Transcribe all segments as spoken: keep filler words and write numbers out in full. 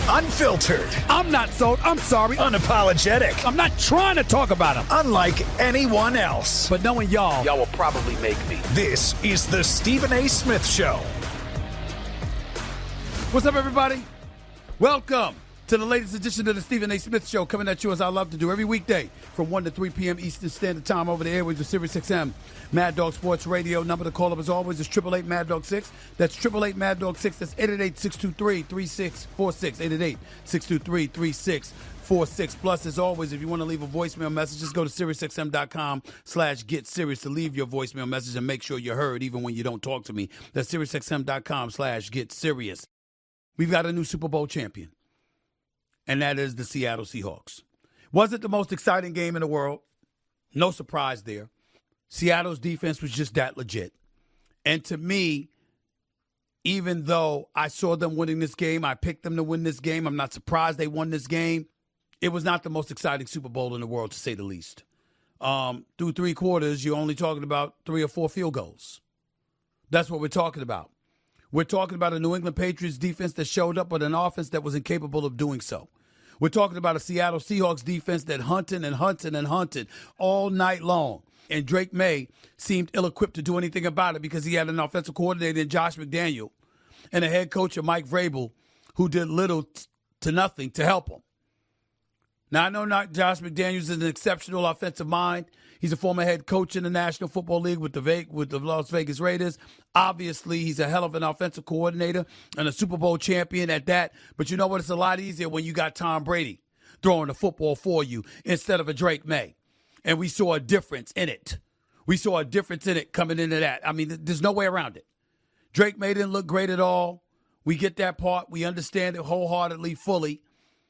Unfiltered. I'm not sold. I'm sorry. Unapologetic. I'm not trying to talk about him. Unlike anyone else. But knowing y'all, y'all will probably make me. This is the Stephen A. Smith Show. What's up, everybody? Welcome to the latest edition of the Stephen A. Smith Show, coming at you as I love to do every weekday from one to three p.m. Eastern Standard Time over the airwaves of Sirius X M. Mad Dog Sports Radio. Number to call up as always is eight eight eight Mad Dog six. That's eight eight eight Mad Dog six. That's eight eight eight, six two three, three six four six. eight eight eight, six two three, three six four six. Plus, as always, if you want to leave a voicemail message, just go to SiriusXM.com slash get serious to leave your voicemail message and make sure you're heard even when you don't talk to me. That's SiriusXM.com slash get serious. We've got a new Super Bowl champion, and that is the Seattle Seahawks. Was it the most exciting game in the world? No surprise there. Seattle's defense was just that legit. And to me, even though I saw them winning this game, I picked them to win this game, I'm not surprised they won this game. It was not the most exciting Super Bowl in the world, to say the least. Um, through three quarters, you're only talking about three or four field goals. That's what we're talking about. We're talking about a New England Patriots defense that showed up with an offense that was incapable of doing so. We're talking about a Seattle Seahawks defense that hunted and hunted and hunted all night long. And Drake May seemed ill-equipped to do anything about it because he had an offensive coordinator in Josh McDaniel and a head coach in Mike Vrabel who did little t- to nothing to help him. Now, I know not Josh McDaniels is an exceptional offensive mind. He's a former head coach in the National Football League with the Ve- with the Las Vegas Raiders. Obviously, he's a hell of an offensive coordinator and a Super Bowl champion at that. But you know what? It's a lot easier when you got Tom Brady throwing the football for you instead of a Drake May. And we saw a difference in it. We saw a difference in it coming into that. I mean, there's no way around it. Drake May didn't look great at all. We get that part. We understand it wholeheartedly, fully.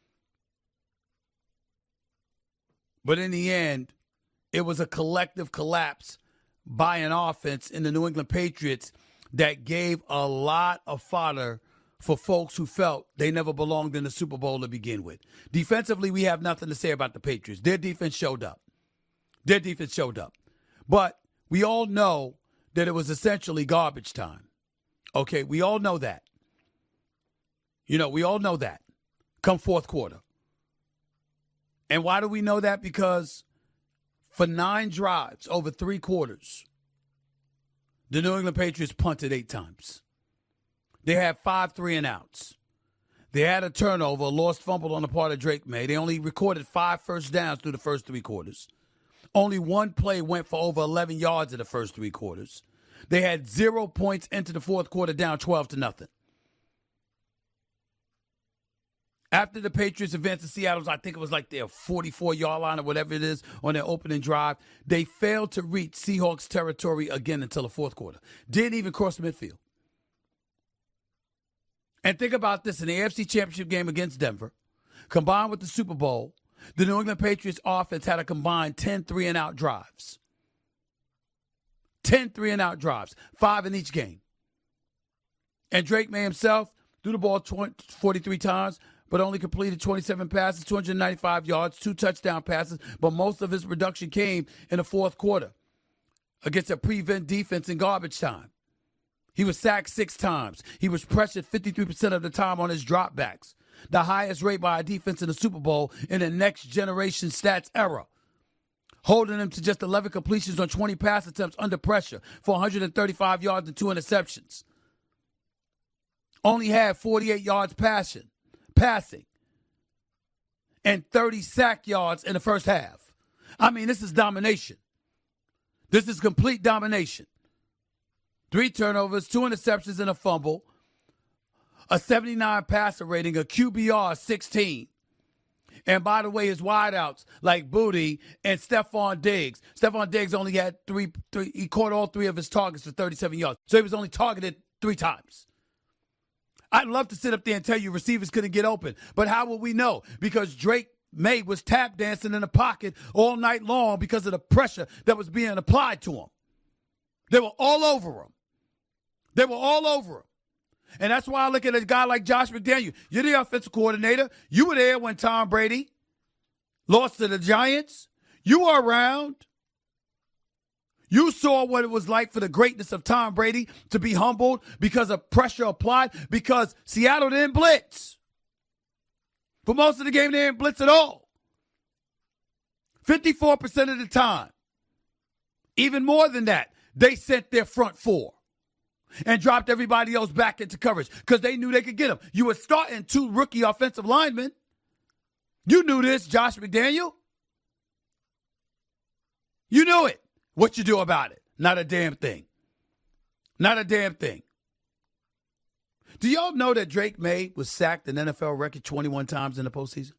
But in the end, it was a collective collapse by an offense in the New England Patriots that gave a lot of fodder for folks who felt they never belonged in the Super Bowl to begin with. Defensively, we have nothing to say about the Patriots. Their defense showed up. Their defense showed up. But we all know that it was essentially garbage time. Okay, we all know that. You know, we all know that. Come fourth quarter. And why do we know that? Because for nine drives over three quarters, the New England Patriots punted eight times. They had five three and outs. They had a turnover, a lost fumble on the part of Drake May. They only recorded five first downs through the first three quarters. Only one play went for over eleven yards in the first three quarters. They had zero points into the fourth quarter, down twelve to nothing. After the Patriots advanced to Seattle, I think it was like their forty-four-yard line or whatever it is on their opening drive, they failed to reach Seahawks territory again until the fourth quarter. Didn't even cross midfield. And think about this, in the A F C Championship game against Denver, combined with the Super Bowl, the New England Patriots offense had a combined ten three-and-out drives. ten three-and-out drives, five in each game. And Drake May himself threw the ball forty-three times, but only completed twenty-seven passes, two hundred ninety-five yards, two touchdown passes, but most of his production came in the fourth quarter against a prevent defense in garbage time. He was sacked six times. He was pressured fifty-three percent of the time on his dropbacks, the highest rate by a defense in the Super Bowl in the next generation stats era, holding him to just eleven completions on twenty pass attempts under pressure for one hundred thirty-five yards and two interceptions. Only had forty-eight yards passing, passing, and thirty sack yards in the first half. I mean, this is domination. This is complete domination. Three turnovers, two interceptions, and a fumble. A seventy-nine passer rating, a Q B R sixteen. And by the way, his wideouts like Booty and Stephon Diggs. Stephon Diggs only had three, three, he caught all three of his targets for thirty-seven yards. So he was only targeted three times. I'd love to sit up there and tell you receivers couldn't get open. But how will we know? Because Drake May was tap dancing in the pocket all night long because of the pressure that was being applied to him. They were all over him. They were all over him. And that's why I look at a guy like Josh McDaniel. You're the offensive coordinator. You were there when Tom Brady lost to the Giants. You were around. You saw what it was like for the greatness of Tom Brady to be humbled because of pressure applied, because Seattle didn't blitz. For most of the game, they didn't blitz at all. fifty-four percent of the time. Even more than that, they sent their front four and dropped everybody else back into coverage because they knew they could get them. You were starting two rookie offensive linemen. You knew this, Josh McDaniel. You knew it. What you do about it? Not a damn thing. Not a damn thing. Do y'all know that Drake May was sacked an N F L record twenty-one times in the postseason?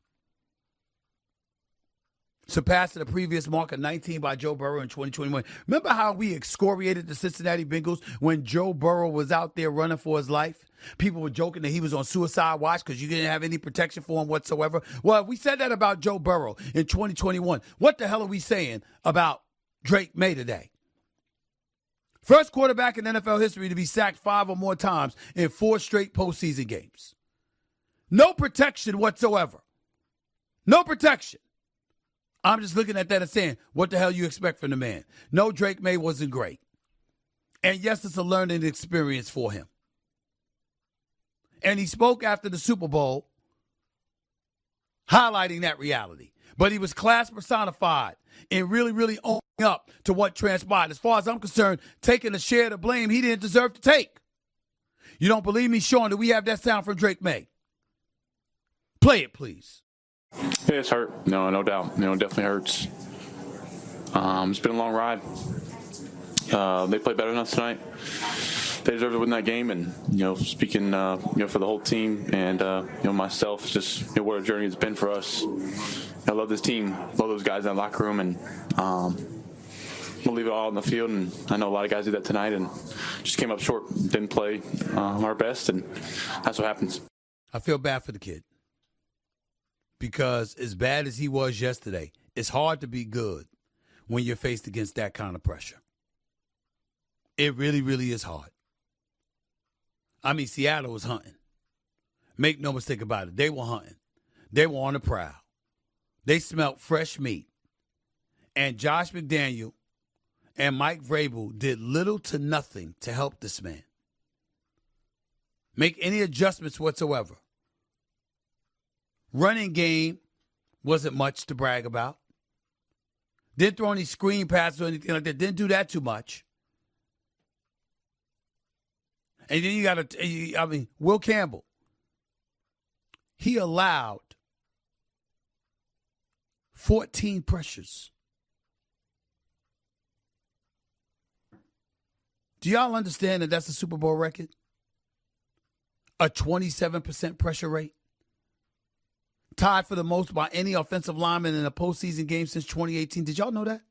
Surpassing the previous mark of nineteen by Joe Burrow in twenty twenty-one. Remember how we excoriated the Cincinnati Bengals when Joe Burrow was out there running for his life? People were joking that he was on suicide watch because you didn't have any protection for him whatsoever. Well, we said that about Joe Burrow in twenty twenty-one. What the hell are we saying about Drake May today? First quarterback in N F L history to be sacked five or more times in four straight postseason games. No protection whatsoever. No protection. I'm just looking at that and saying, what the hell you expect from the man? No, Drake May wasn't great. And yes, it's a learning experience for him. And he spoke after the Super Bowl, highlighting that reality. But he was class personified and really, really owning up to what transpired. As far as I'm concerned, taking a share of the blame he didn't deserve to take. You don't believe me, Sean? Do we have that sound from Drake May? Play it, please. Yeah, it's hurt. No, no doubt. You know, it definitely hurts. Um, it's been a long ride. Uh, they played better than us tonight. They deserve to win that game, and you know, speaking, uh, you know, for the whole team and uh, you know myself, just you know, what a journey it's been for us. I love this team, love those guys in the locker room, and um, we'll leave it all on the field. And I know a lot of guys did that tonight, and just came up short, didn't play uh, our best, and that's what happens. I feel bad for the kid. Because as bad as he was yesterday, it's hard to be good when you're faced against that kind of pressure. It really, really is hard. I mean, Seattle was hunting. Make no mistake about it. They were hunting. They were on the prowl. They smelled fresh meat. And Josh McDaniel and Mike Vrabel did little to nothing to help this man make any adjustments whatsoever. Running game wasn't much to brag about. Didn't throw any screen passes or anything like that. Didn't do that too much. And then you got to, I mean, Will Campbell. He allowed fourteen pressures. Do y'all understand that that's a Super Bowl record? A twenty-seven percent pressure rate? Tied for the most by any offensive lineman in a postseason game since twenty eighteen. Did y'all know that?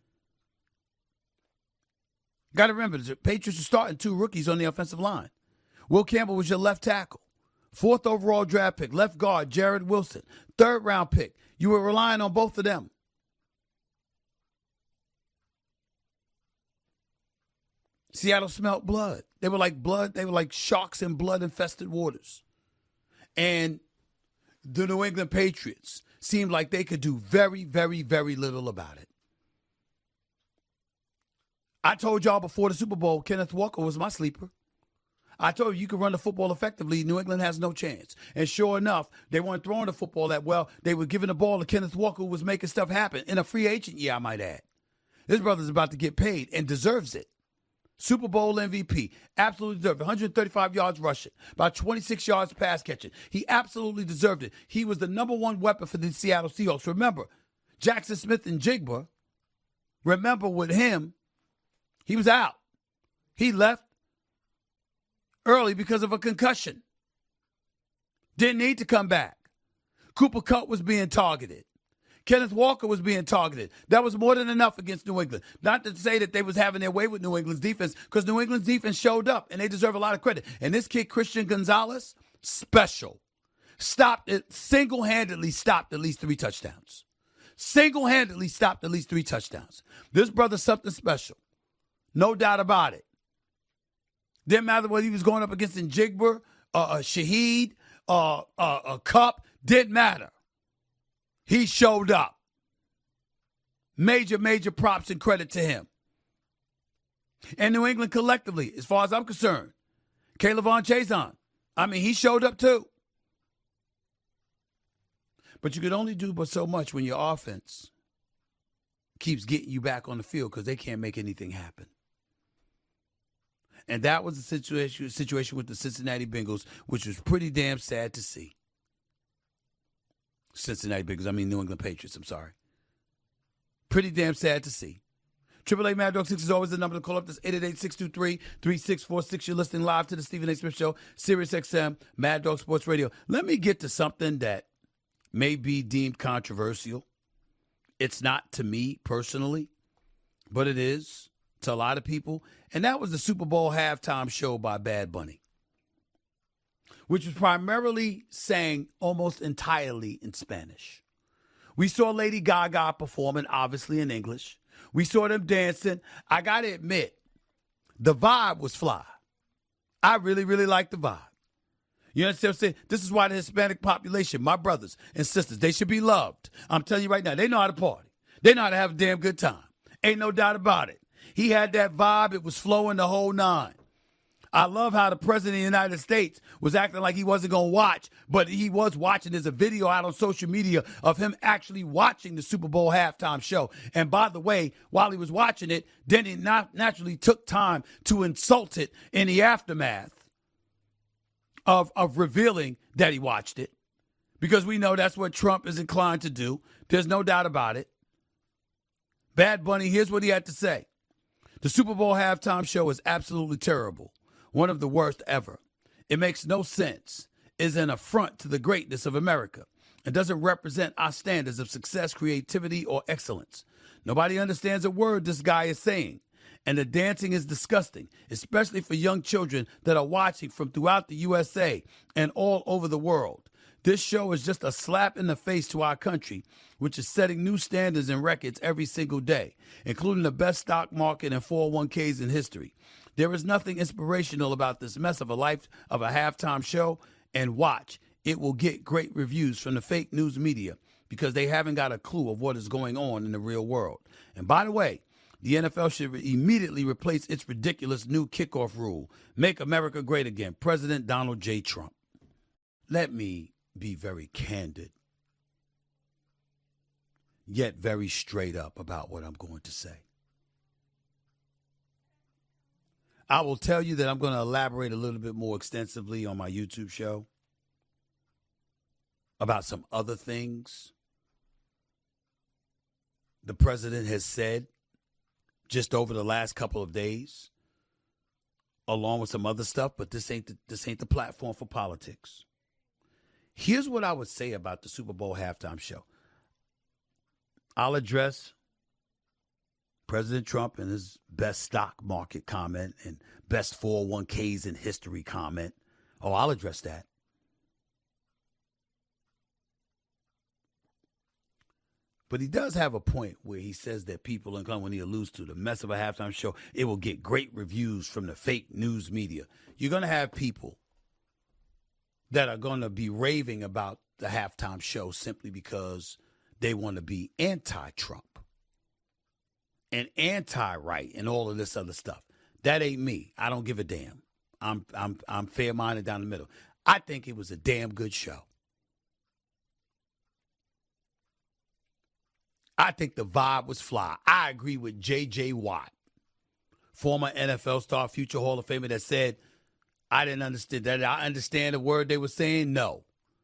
Got to remember, the Patriots are starting two rookies on the offensive line. Will Campbell was your left tackle. Fourth overall draft pick. Left guard, Jared Wilson. Third round pick. You were relying on both of them. Seattle smelled blood. They were like blood. They were like sharks in blood-infested waters. And the New England Patriots seemed like they could do very, very, very little about it. I told y'all before the Super Bowl, Kenneth Walker was my sleeper. I told you you could run the football effectively. New England has no chance. And sure enough, they weren't throwing the football that well. They were giving the ball to Kenneth Walker, who was making stuff happen. In a free agent year, I might add. This brother's about to get paid and deserves it. Super Bowl M V P. Absolutely deserved it. one hundred thirty-five yards rushing. About twenty-six yards pass catching. He absolutely deserved it. He was the number one weapon for the Seattle Seahawks. Remember, Jackson Smith and Jigba, remember with him, he was out. He left early because of a concussion. Didn't need to come back. Cooper Kupp was being targeted. Kenneth Walker was being targeted. That was more than enough against New England. Not to say that they was having their way with New England's defense, because New England's defense showed up, and they deserve a lot of credit. And this kid, Christian Gonzalez, special. Stopped it, single-handedly stopped at least three touchdowns. Single-handedly stopped at least three touchdowns. This brother's something special. No doubt about it. Didn't matter whether he was going up against Njigba, uh, uh, Shaheed, uh, uh, uh, Kupp. Didn't matter. He showed up. Major, major props and credit to him. And New England collectively, as far as I'm concerned, K'Lavon Chaisson, I mean, he showed up too. But you can only do but so much when your offense keeps getting you back on the field because they can't make anything happen. And that was the situation, situation with the Cincinnati Bengals, which was pretty damn sad to see. Cincinnati Bengals, I mean New England Patriots, I'm sorry. Pretty damn sad to see. Triple A Mad Dog six is always the number to call up. That's eight eight eight, six two three, three six four six. You're listening live to the Stephen A. Smith Show, Sirius X M, Mad Dog Sports Radio. Let me get to something that may be deemed controversial. It's not to me personally, but it is to a lot of people. And that was the Super Bowl halftime show by Bad Bunny, which was primarily sang almost entirely in Spanish. We saw Lady Gaga performing, obviously in English. We saw them dancing. I got to admit, the vibe was fly. I really, really liked the vibe. You understand what I'm saying? This is why the Hispanic population, my brothers and sisters, they should be loved. I'm telling you right now, they know how to party. They know how to have a damn good time. Ain't no doubt about it. He had that vibe. It was flowing the whole nine. I love how the president of the United States was acting like he wasn't going to watch, but he was watching. There's a video out on social media of him actually watching the Super Bowl halftime show. And by the way, while he was watching it, then he not naturally took time to insult it in the aftermath of, of revealing that he watched it, because we know that's what Trump is inclined to do. There's no doubt about it. Bad Bunny, here's what he had to say. The Super Bowl halftime show is absolutely terrible. One of the worst ever. It makes no sense. Is an affront to the greatness of America and doesn't represent our standards of success, creativity, or excellence. Nobody understands a word this guy is saying. And the dancing is disgusting, especially for young children that are watching from throughout the U S A and all over the world. This show is just a slap in the face to our country, which is setting new standards and records every single day, including the best stock market and four oh one k's in history. There is nothing inspirational about this mess of a life of a halftime show, and watch, it will get great reviews from the fake news media because they haven't got a clue of what is going on in the real world. And by the way, the N F L should immediately replace its ridiculous new kickoff rule. Make America great again. President Donald J. Trump. Let me be very candid, yet very straight up about what I'm going to say. I will tell you that I'm going to elaborate a little bit more extensively on my YouTube show about some other things the president has said just over the last couple of days, along with some other stuff, but this ain't the, this ain't the platform for politics. Here's what I would say about the Super Bowl halftime show. I'll address President Trump and his best stock market comment and best four oh one k's in history comment. Oh, I'll address that. But he does have a point where he says that people, and when he alludes to the mess of a halftime show, it will get great reviews from the fake news media. You're going to have people that are going to be raving about the halftime show simply because they want to be anti-Trump and anti-right and all of this other stuff. That ain't me. I don't give a damn. I'm I'm I'm fair-minded down the middle. I think it was a damn good show. I think the vibe was fly. I agree with J J. Watt, former N F L star, future Hall of Famer, that said, I didn't understand that. I understand the word they were saying. No.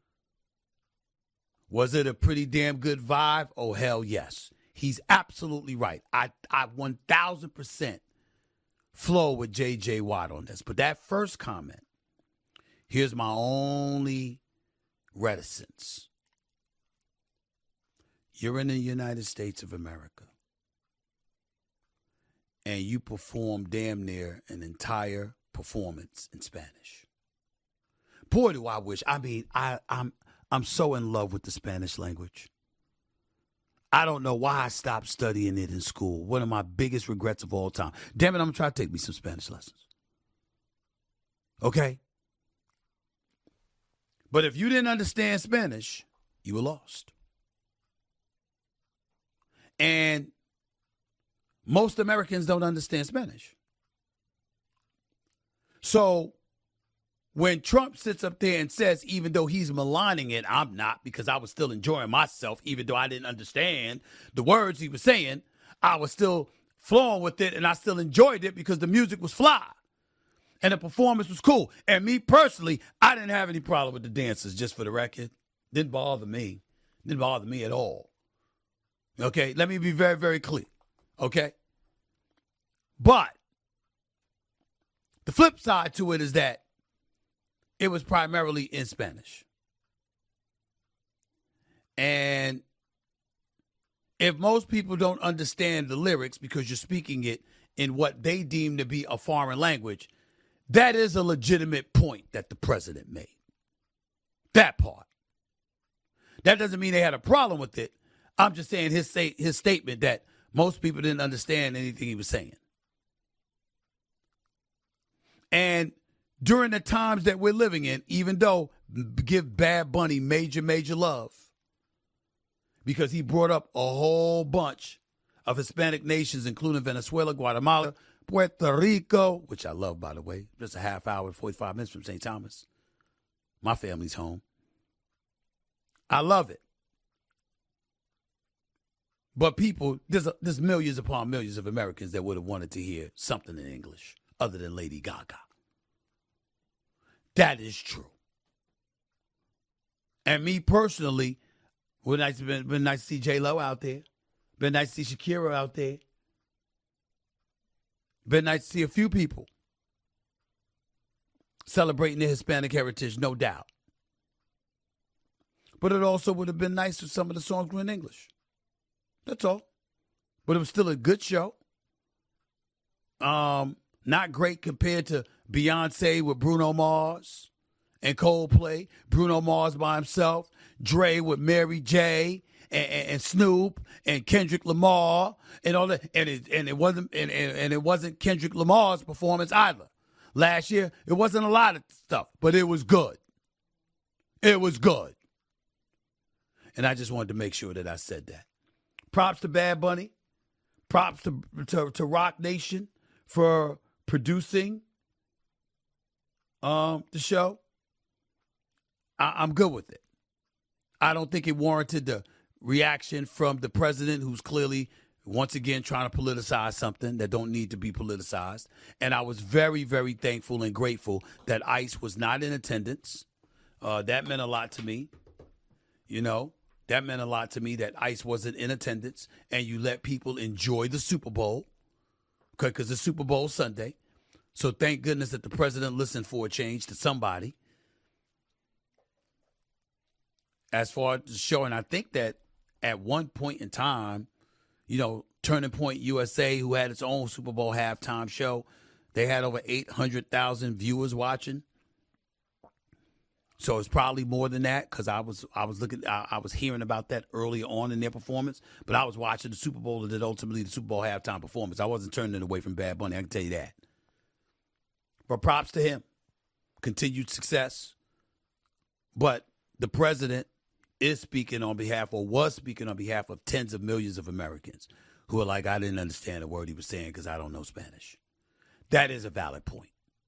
Was it a pretty damn good vibe? Oh, hell yes. He's absolutely right. I, I one thousand percent flow with J J. Watt on this. But that first comment, here's my only reticence. You're in the United States of America, and you perform damn near an entire performance in Spanish. Boy, do I wish. I mean, I, I'm I'm so in love with the Spanish language. I don't know why I stopped studying it in school. One of my biggest regrets of all time. Damn it, I'm going to try to take me some Spanish lessons. Okay? But if you didn't understand Spanish, you were lost. And most Americans don't understand Spanish. So when Trump sits up there and says, even though he's maligning it, I'm not, because I was still enjoying myself, even though I didn't understand the words he was saying, I was still flowing with it, and I still enjoyed it because the music was fly. And the performance was cool. And me personally, I didn't have any problem with the dancers, just for the record. Didn't bother me. Didn't bother me at all. Okay, let me be very, very clear. Okay? But the flip side to it is that it was primarily in Spanish. And if most people don't understand the lyrics because you're speaking it in what they deem to be a foreign language, that is a legitimate point that the president made. That part. That doesn't mean they had a problem with it. I'm just saying his say, his statement that most people didn't understand anything he was saying. And during the times that we're living in, even though give Bad Bunny major, major love, because he brought up a whole bunch of Hispanic nations, including Venezuela, Guatemala, Puerto Rico, which I love, by the way, just a half hour, forty-five minutes from Saint Thomas. My family's home. I love it. But people, there's, a, there's millions upon millions of Americans that would have wanted to hear something in English other than Lady Gaga. That is true. And me personally, would nice been, been nice to see J-Lo out there. Been nice to see Shakira out there. Been nice to see a few people celebrating their Hispanic heritage, no doubt. But it also would have been nice if some of the songs were in English. That's all. But it was still a good show. Um, not great compared to Beyonce with Bruno Mars and Coldplay. Bruno Mars by himself. Dre with Mary J. And, and, and Snoop and Kendrick Lamar and all that. And it and it wasn't and, and, and it wasn't Kendrick Lamar's performance either. Last year, it wasn't a lot of stuff, but it was good. It was good. And I just wanted to make sure that I said that. Props to Bad Bunny. Props to, to, to Rock Nation for producing um, the show. I, I'm good with it. I don't think it warranted the reaction from the president, who's clearly, once again, trying to politicize something that don't need to be politicized. And I was very, very thankful and grateful that ICE was not in attendance. Uh, that meant a lot to me. You know, that meant a lot to me that ICE wasn't in attendance and you let people enjoy the Super Bowl, okay, because the Super Bowl Sunday. So thank goodness that the president listened for a change to somebody. As far as the show, and I think that at one point in time, you know, Turning Point U S A, who had its own Super Bowl halftime show, they had over eight hundred thousand viewers watching. So it's probably more than that, because I was I was looking I, I was hearing about that early on in their performance, but I was watching the Super Bowl and then ultimately the Super Bowl halftime performance. I wasn't turning it away from Bad Bunny, I can tell you that. But props to him. Continued success. But the president is speaking on behalf, or was speaking on behalf of tens of millions of Americans who are like, I didn't understand a word he was saying because I don't know Spanish. That is a valid point.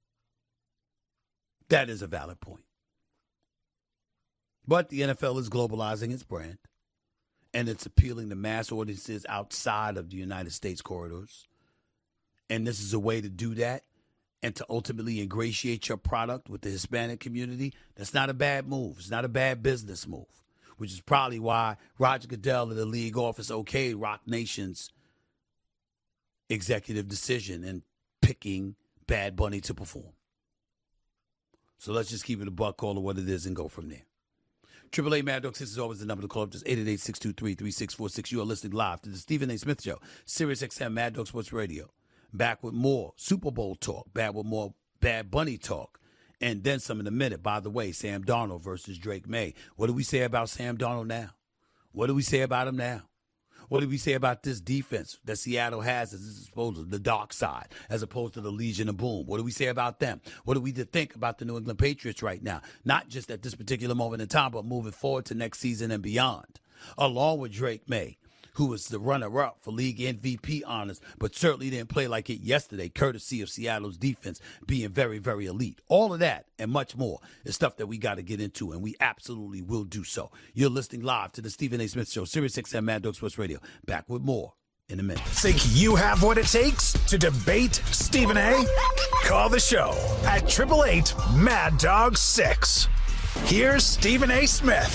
That is a valid point. But the N F L is globalizing its brand, and it's appealing to mass audiences outside of the United States corridors. And this is a way to do that and to ultimately ingratiate your product with the Hispanic community. That's not a bad move. It's not a bad business move, which is probably why Roger Goodell of the league office okayed Rock Nation's executive decision in picking Bad Bunny to perform. So let's just keep it a buck, call it what it is, and go from there. Triple A Mad Dog six is always the number to call up. Just eight eight eight, six two three, three six four six. You are listening live to the Stephen A. Smith Show, Sirius X M Mad Dog Sports Radio. Back with more Super Bowl talk, back with more Bad Bunny talk, and then some in a minute. By the way, Sam Darnold versus Drake May. What do we say about Sam Darnold now? What do we say about him now? What do we say about this defense that Seattle has as opposed to the dark side, as opposed to the Legion of Boom? What do we say about them? What do we think about the New England Patriots right now? Not just at this particular moment in time, but moving forward to next season and beyond. Along with Drake May, who was the runner-up for league M V P honors, but certainly didn't play like it yesterday, courtesy of Seattle's defense being very, very elite. All of that and much more is stuff that we got to get into, and we absolutely will do so. You're listening live to the Stephen A. Smith Show, Sirius X M Mad Dog Sports Radio. Back with more in a minute. Think you have what it takes to debate Stephen A? Call the show at eight eight eight, Mad Dog six. Here's Stephen A. Smith.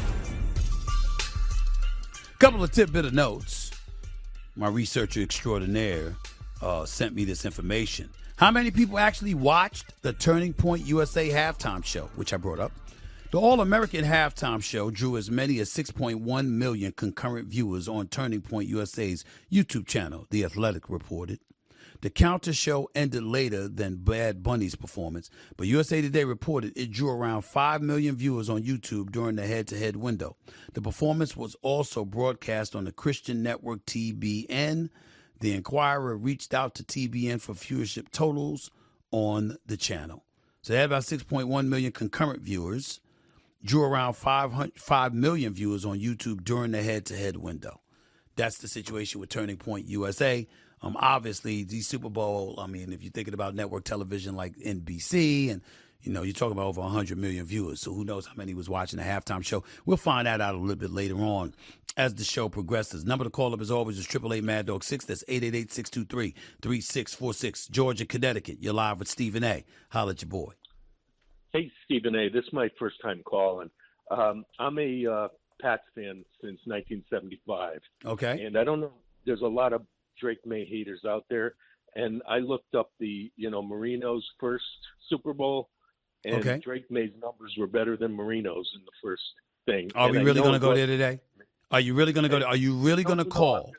Couple of tidbit of notes. My researcher extraordinaire uh, sent me this information. How many people actually watched the Turning Point U S A halftime show, which I brought up? The All-American halftime show drew as many as six point one million concurrent viewers on Turning Point U S A's YouTube channel, The Athletic reported. The counter show ended later than Bad Bunny's performance, but U S A Today reported it drew around five million viewers on YouTube during the head-to-head window. The performance was also broadcast on the Christian network T B N. The Inquirer reached out to T B N for viewership totals on the channel. So they had about six point one million concurrent viewers, drew around five million viewers on YouTube during the head-to-head window. That's the situation with Turning Point U S A. Um, obviously, the Super Bowl, I mean, if you're thinking about network television like N B C, and, you know, you're talking about over one hundred million viewers, so who knows how many was watching the halftime show. We'll find that out a little bit later on as the show progresses. Number to call up, as always, is eight eight eight, Mad Dog six. That's eight eight eight, six two three, three six four six. Georgia, Connecticut. You're live with Stephen A. Holla at your boy. Hey, Stephen A., this is my first time calling. Um, I'm a uh, Pats fan since nineteen seventy-five. Okay. And I don't know, there's a lot of Drake May haters out there. And I looked up the, you know, Marino's first Super Bowl, and okay. Drake May's numbers were better than Marino's in the first thing. Are and we I really going to go was, there today? Are you really going to go there? Are you really going to call?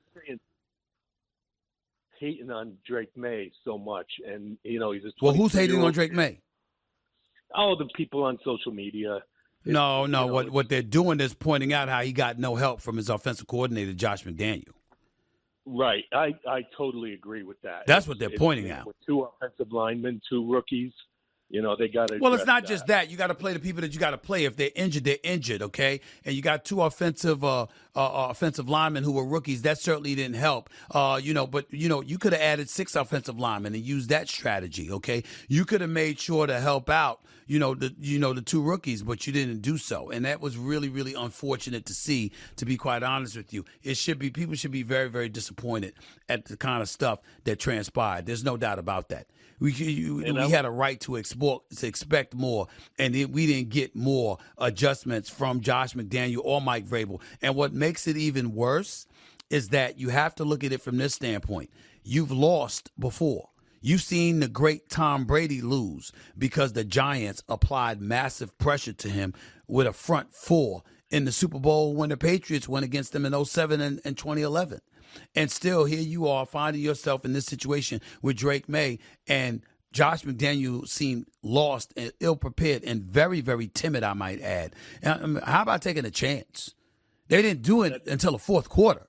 Hating on Drake May so much. And, you know, he's a Well, who's hating on Drake May? Oh, the people on social media. No, no. You know, what what they're doing is pointing out how he got no help from his offensive coordinator, Josh McDaniel. Right. I, I totally agree with that. That's what they're it's, pointing it's, out. With two offensive linemen, two rookies, you know, they got to. Well, it's not that. just that. You got to play the people that you got to play. If they're injured, they're injured, okay? And you got two offensive uh, uh, offensive linemen who were rookies. That certainly didn't help. Uh, you know, but, you know, you could have added six offensive linemen and used that strategy, okay? You could have made sure to help out, you know, the you know the two rookies, but you didn't do so. And that was really, really unfortunate to see, to be quite honest with you. It should be, people should be very, very disappointed at the kind of stuff that transpired. There's no doubt about that. We you, we had a right to export, to expect more, and it, we didn't get more adjustments from Josh McDaniel or Mike Vrabel. And what makes it even worse is that you have to look at it from this standpoint. You've lost before. You've seen the great Tom Brady lose because the Giants applied massive pressure to him with a front four in the Super Bowl when the Patriots went against them in oh seven and, and twenty eleven. And still, here you are finding yourself in this situation with Drake May, and Josh McDaniel seemed lost and ill-prepared and very, very timid, I might add. And, how about taking a chance? They didn't do it until the fourth quarter.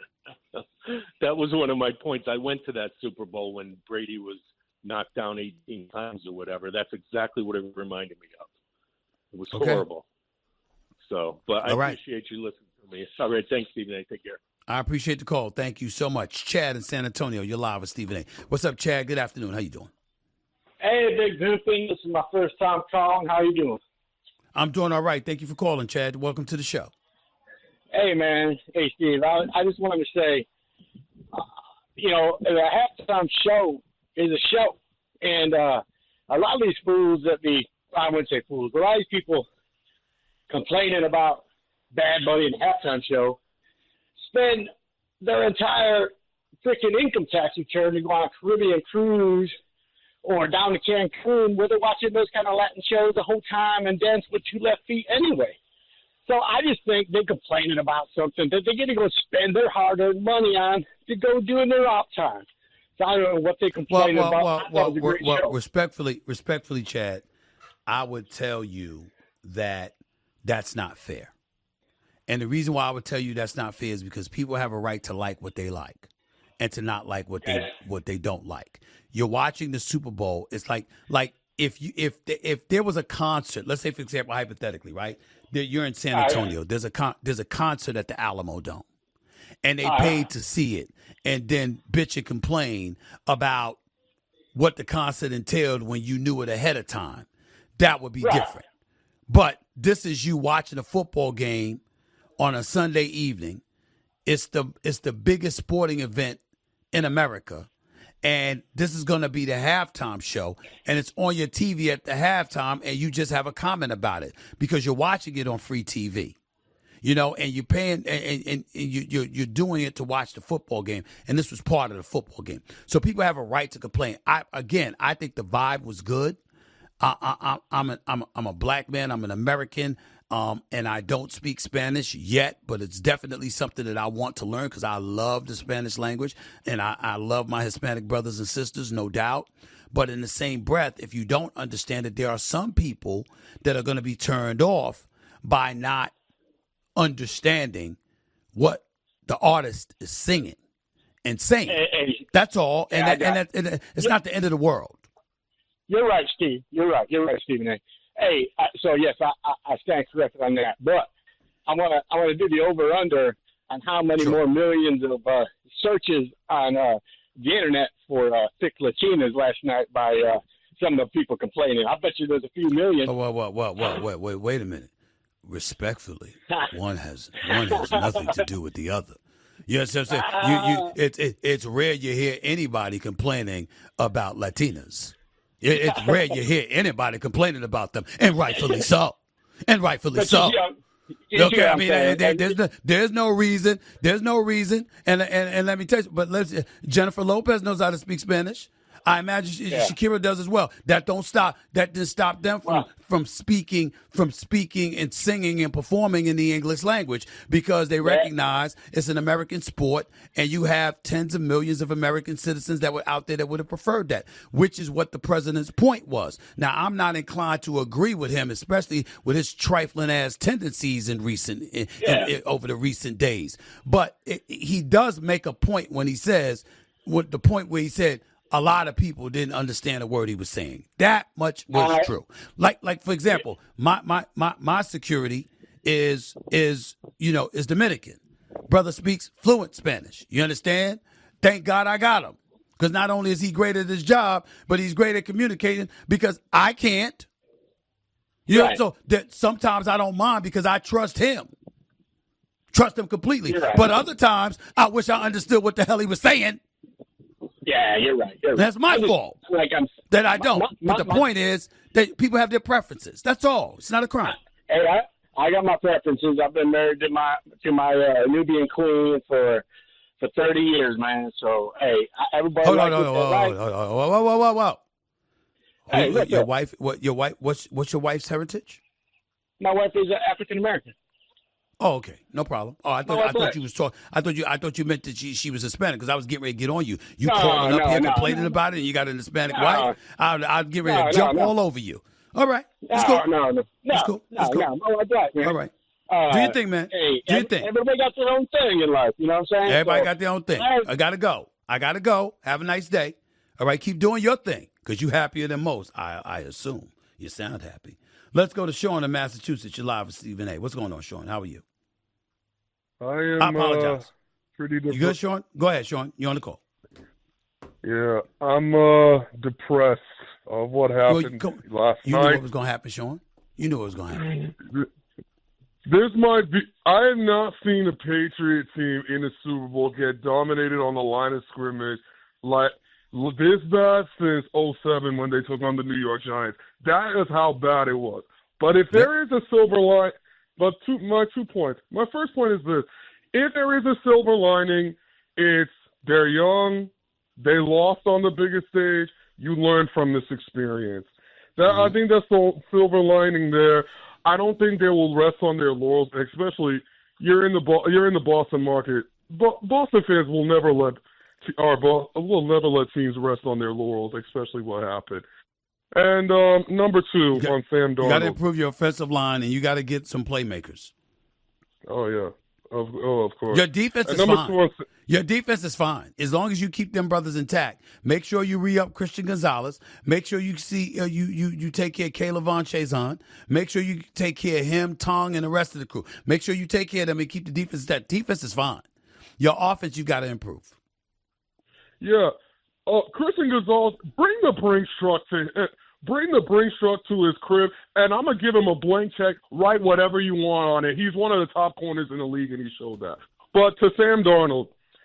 That was one of my points. I went to that Super Bowl when Brady was knocked down eighteen times or whatever. That's exactly what it reminded me of. It was okay. horrible. So, but I All right. appreciate you listening to me. All right. Thanks, Stephen A. Take care. I appreciate the call. Thank you so much. Chad in San Antonio, you're live with Stephen A. What's up, Chad? Good afternoon. How you doing? Hey, Big Goofy. This is my first time calling. How you doing? I'm doing all right. Thank you for calling, Chad. Welcome to the show. Hey, man. Hey, Steve. I, I just wanted to say, uh, you know, a halftime show is a show. And uh, a lot of these fools that be, I wouldn't say fools, but a lot of these people complaining about Bad Bunny and halftime show spend their entire freaking income tax return to go on a Caribbean cruise or down to Cancun where they're watching those kind of Latin shows the whole time and dance with two left feet anyway. So I just think they're complaining about something that they're going to go spend their hard-earned money on to go do in their off time. So I don't know what they're complaining well, well, about. Well, well, well, well respectfully, respectfully, Chad, I would tell you that that's not fair. And the reason why I would tell you that's not fair is because people have a right to like what they like and to not like what they what they don't like. You're watching the Super Bowl. It's like like if you if if there was a concert, let's say for example hypothetically, right? You're in San Antonio. There's a con- there's a concert at the Alamo Dome, and they Uh, paid to see it and then bitch and complain about what the concert entailed when you knew it ahead of time, that would be Right. different. But this is you watching a football game on a Sunday evening. It's the it's the biggest sporting event in America. And this is going to be the halftime show, and it's on your T V at the halftime, and you just have a comment about it because you're watching it on free T V, you know, and you're paying, and, and, and you, you're, you're doing it to watch the football game, and this was part of the football game. So people have a right to complain. I Again, I think the vibe was good. I, I, I'm, a, I'm, a, I'm a black man. I'm an American. Um, and I don't speak Spanish yet, but it's definitely something that I want to learn because I love the Spanish language and I, I love my Hispanic brothers and sisters, no doubt. But in the same breath, if you don't understand it, there are some people that are going to be turned off by not understanding what the artist is singing and saying. Hey, hey, That's all. And, Yeah, that, and, that, and that- it's not the end of the world. You're right, Steve. You're right. You're right, Stephen A. Hey, I, so yes, I, I, I stand corrected on that. But I want to I want to do the over under on how many Sure. more millions of uh, searches on uh, the internet for uh, thick Latinas last night by uh, some of the people complaining. I bet you there's a few million. Oh, whoa, whoa, whoa, whoa, wait, wait, wait a minute. Respectfully, one has one has nothing to do with the other. You know what I'm saying? You, you, it, it, it's rare you hear anybody complaining about Latinas. It, it's rare you hear anybody complaining about them, and rightfully so. And rightfully But so. you, know, you see Okay, what I I'm mean, saying? there, And- there's no, there's no reason, there's no reason, and and and let me tell you, but let's. Jennifer Lopez knows how to speak Spanish. I imagine she, Yeah. Shakira does as well. That don't stop. That didn't stop them from Wow. from speaking, from speaking and singing and performing in the English language because they recognize it's an American sport, and you have tens of millions of American citizens that were out there that would have preferred that, which is what the president's point was. Now, I'm not inclined to agree with him, especially with his trifling ass tendencies in recent in, Yeah. in, in, over the recent days. But it, he does make a point when he says, with the point where he said, a lot of people didn't understand the word he was saying. That much was All right. true. Like, like for example, my, my, my, my security is is you know is Dominican. Brother speaks fluent Spanish. You understand? Thank God I got him, because not only is he great at his job, but he's great at communicating because I can't. You know, Right. so that sometimes I don't mind because I trust him. Trust him completely. You're right. But other times I wish I understood what the hell he was saying. Yeah, you're right. You're right. That's my I just- fault. Like I'm That I don't. My- my- but the my- point is that people have their preferences. That's all. It's not a crime. Hey, I, I got my preferences. I've been married to my to my uh, Nubian queen for for thirty years, man. So hey, I, everybody Hold on, likes hold it, on, they hold like- on, hold on, whoa, whoa, whoa, whoa. Hey, Who- look your up. wife? What? Your wife? What's what's your wife's heritage? My wife is African American. Oh, okay, no problem. Oh, I thought Oh, I I'm thought black. you was talking. I thought you I thought you meant that she she was Hispanic because I was getting ready to get on you. You No, calling up no, here no, complaining no. about it, and you got an Hispanic No. wife. I'd I'd get ready No, to no, jump no. all over you. All right, No, it's cool. no, no, no, It's cool. no, It's cool. no. My wife black, man. All right, Uh, do your thing, man. Hey, Do your ev- thing. Everybody got their own thing in life. You know what I'm saying? Everybody So, got their own thing. hey, I gotta go. I gotta go. Have a nice day. All right, keep doing your thing because you happier than most. I I assume you sound happy. Let's go to Sean in Massachusetts. You're live with Stephen A. What's going on, Sean? How are you? I am I apologize. Uh, pretty You depressed. good, Sean? Go ahead, Sean. You're on the call. Yeah, I'm uh, depressed of what Well, you happened come- last You knew night. what was going to happen, Sean. You knew what was going to happen. This might be. I have not seen a Patriot team in the Super Bowl get dominated on the line of scrimmage like this bad since oh seven when they took on the New York Giants. That is how bad it was. But if there is a silver line, but two, my two points. My first point is this: if there is a silver lining, it's they're young, they lost on the biggest stage. You learn from this experience. That Mm-hmm. I think that's the silver lining there. I don't think they will rest on their laurels, especially you're in the Bo- you're in the Boston market. Bo- Boston fans will never let or Bo- will never let teams rest on their laurels, especially what happened. And um, number two You got- on Sam You got to Darnold. improve your offensive line, and you got to get some playmakers. Oh yeah, of oh of course. Your defense And is number fine. two on, Your defense is fine as long as you keep them brothers intact. Make sure you re-up Christian Gonzalez. Make sure you see uh, you you you take care of Caleb Von Chazon. Make sure you take care of him, Tong, and the rest of the crew. Make sure you take care of them and keep the defense intact. Defense is fine. Your offense, you got to improve. Yeah. Uh, Christian Gonzalez, bring the Brinks truck to uh, bring the Brinks truck to his crib, and I'm going to give him a blank check, write whatever you want on it. He's one of the top corners in the league, and he showed that. But to Sam Darnold,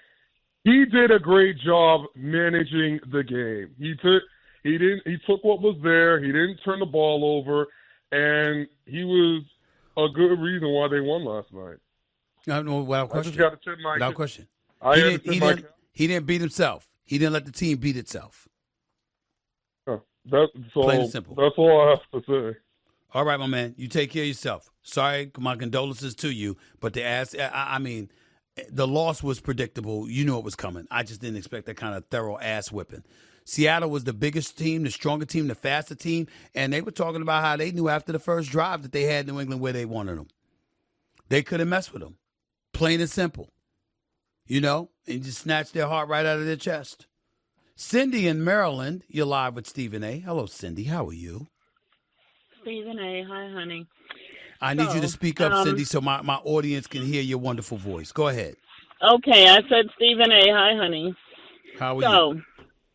he did a great job managing the game. He took he didn't he took what was there. He didn't turn the ball over, and he was a good reason why they won last night. No, no, without question. I just got to tip my without question. I he, had didn't, to tip he, my didn't, he didn't beat himself. He didn't let the team beat itself. Huh. That's all. Plain and simple. That's all I have to say. All right, my man. You take care of yourself. Sorry, my condolences to you. But the ass, I, I mean, the loss was predictable. You knew it was coming. I just didn't expect that kind of thorough ass whipping. Seattle was the biggest team, the stronger team, the faster team, and they were talking about how they knew after the first drive that they had New England where they wanted them. They couldn't mess with them. Plain and simple. You know, and just snatch their heart right out of their chest. Cindy in Maryland, you're live with Stephen A. Hello, Cindy. How are you? Stephen A. Hi, honey. I so, need you to speak up, um, Cindy, so my, my audience can hear your wonderful voice. Go ahead. Okay, I said Stephen A. Hi, honey. How are so, you?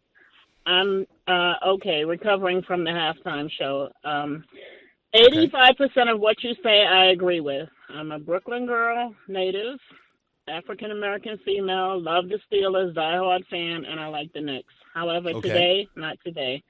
So, I'm, uh, okay, recovering from the halftime show. Um, eighty-five percent okay. of what you say I agree with. I'm a Brooklyn girl, native. African-American female, love the Steelers, diehard fan, and I like the Knicks. However, okay. today, not today.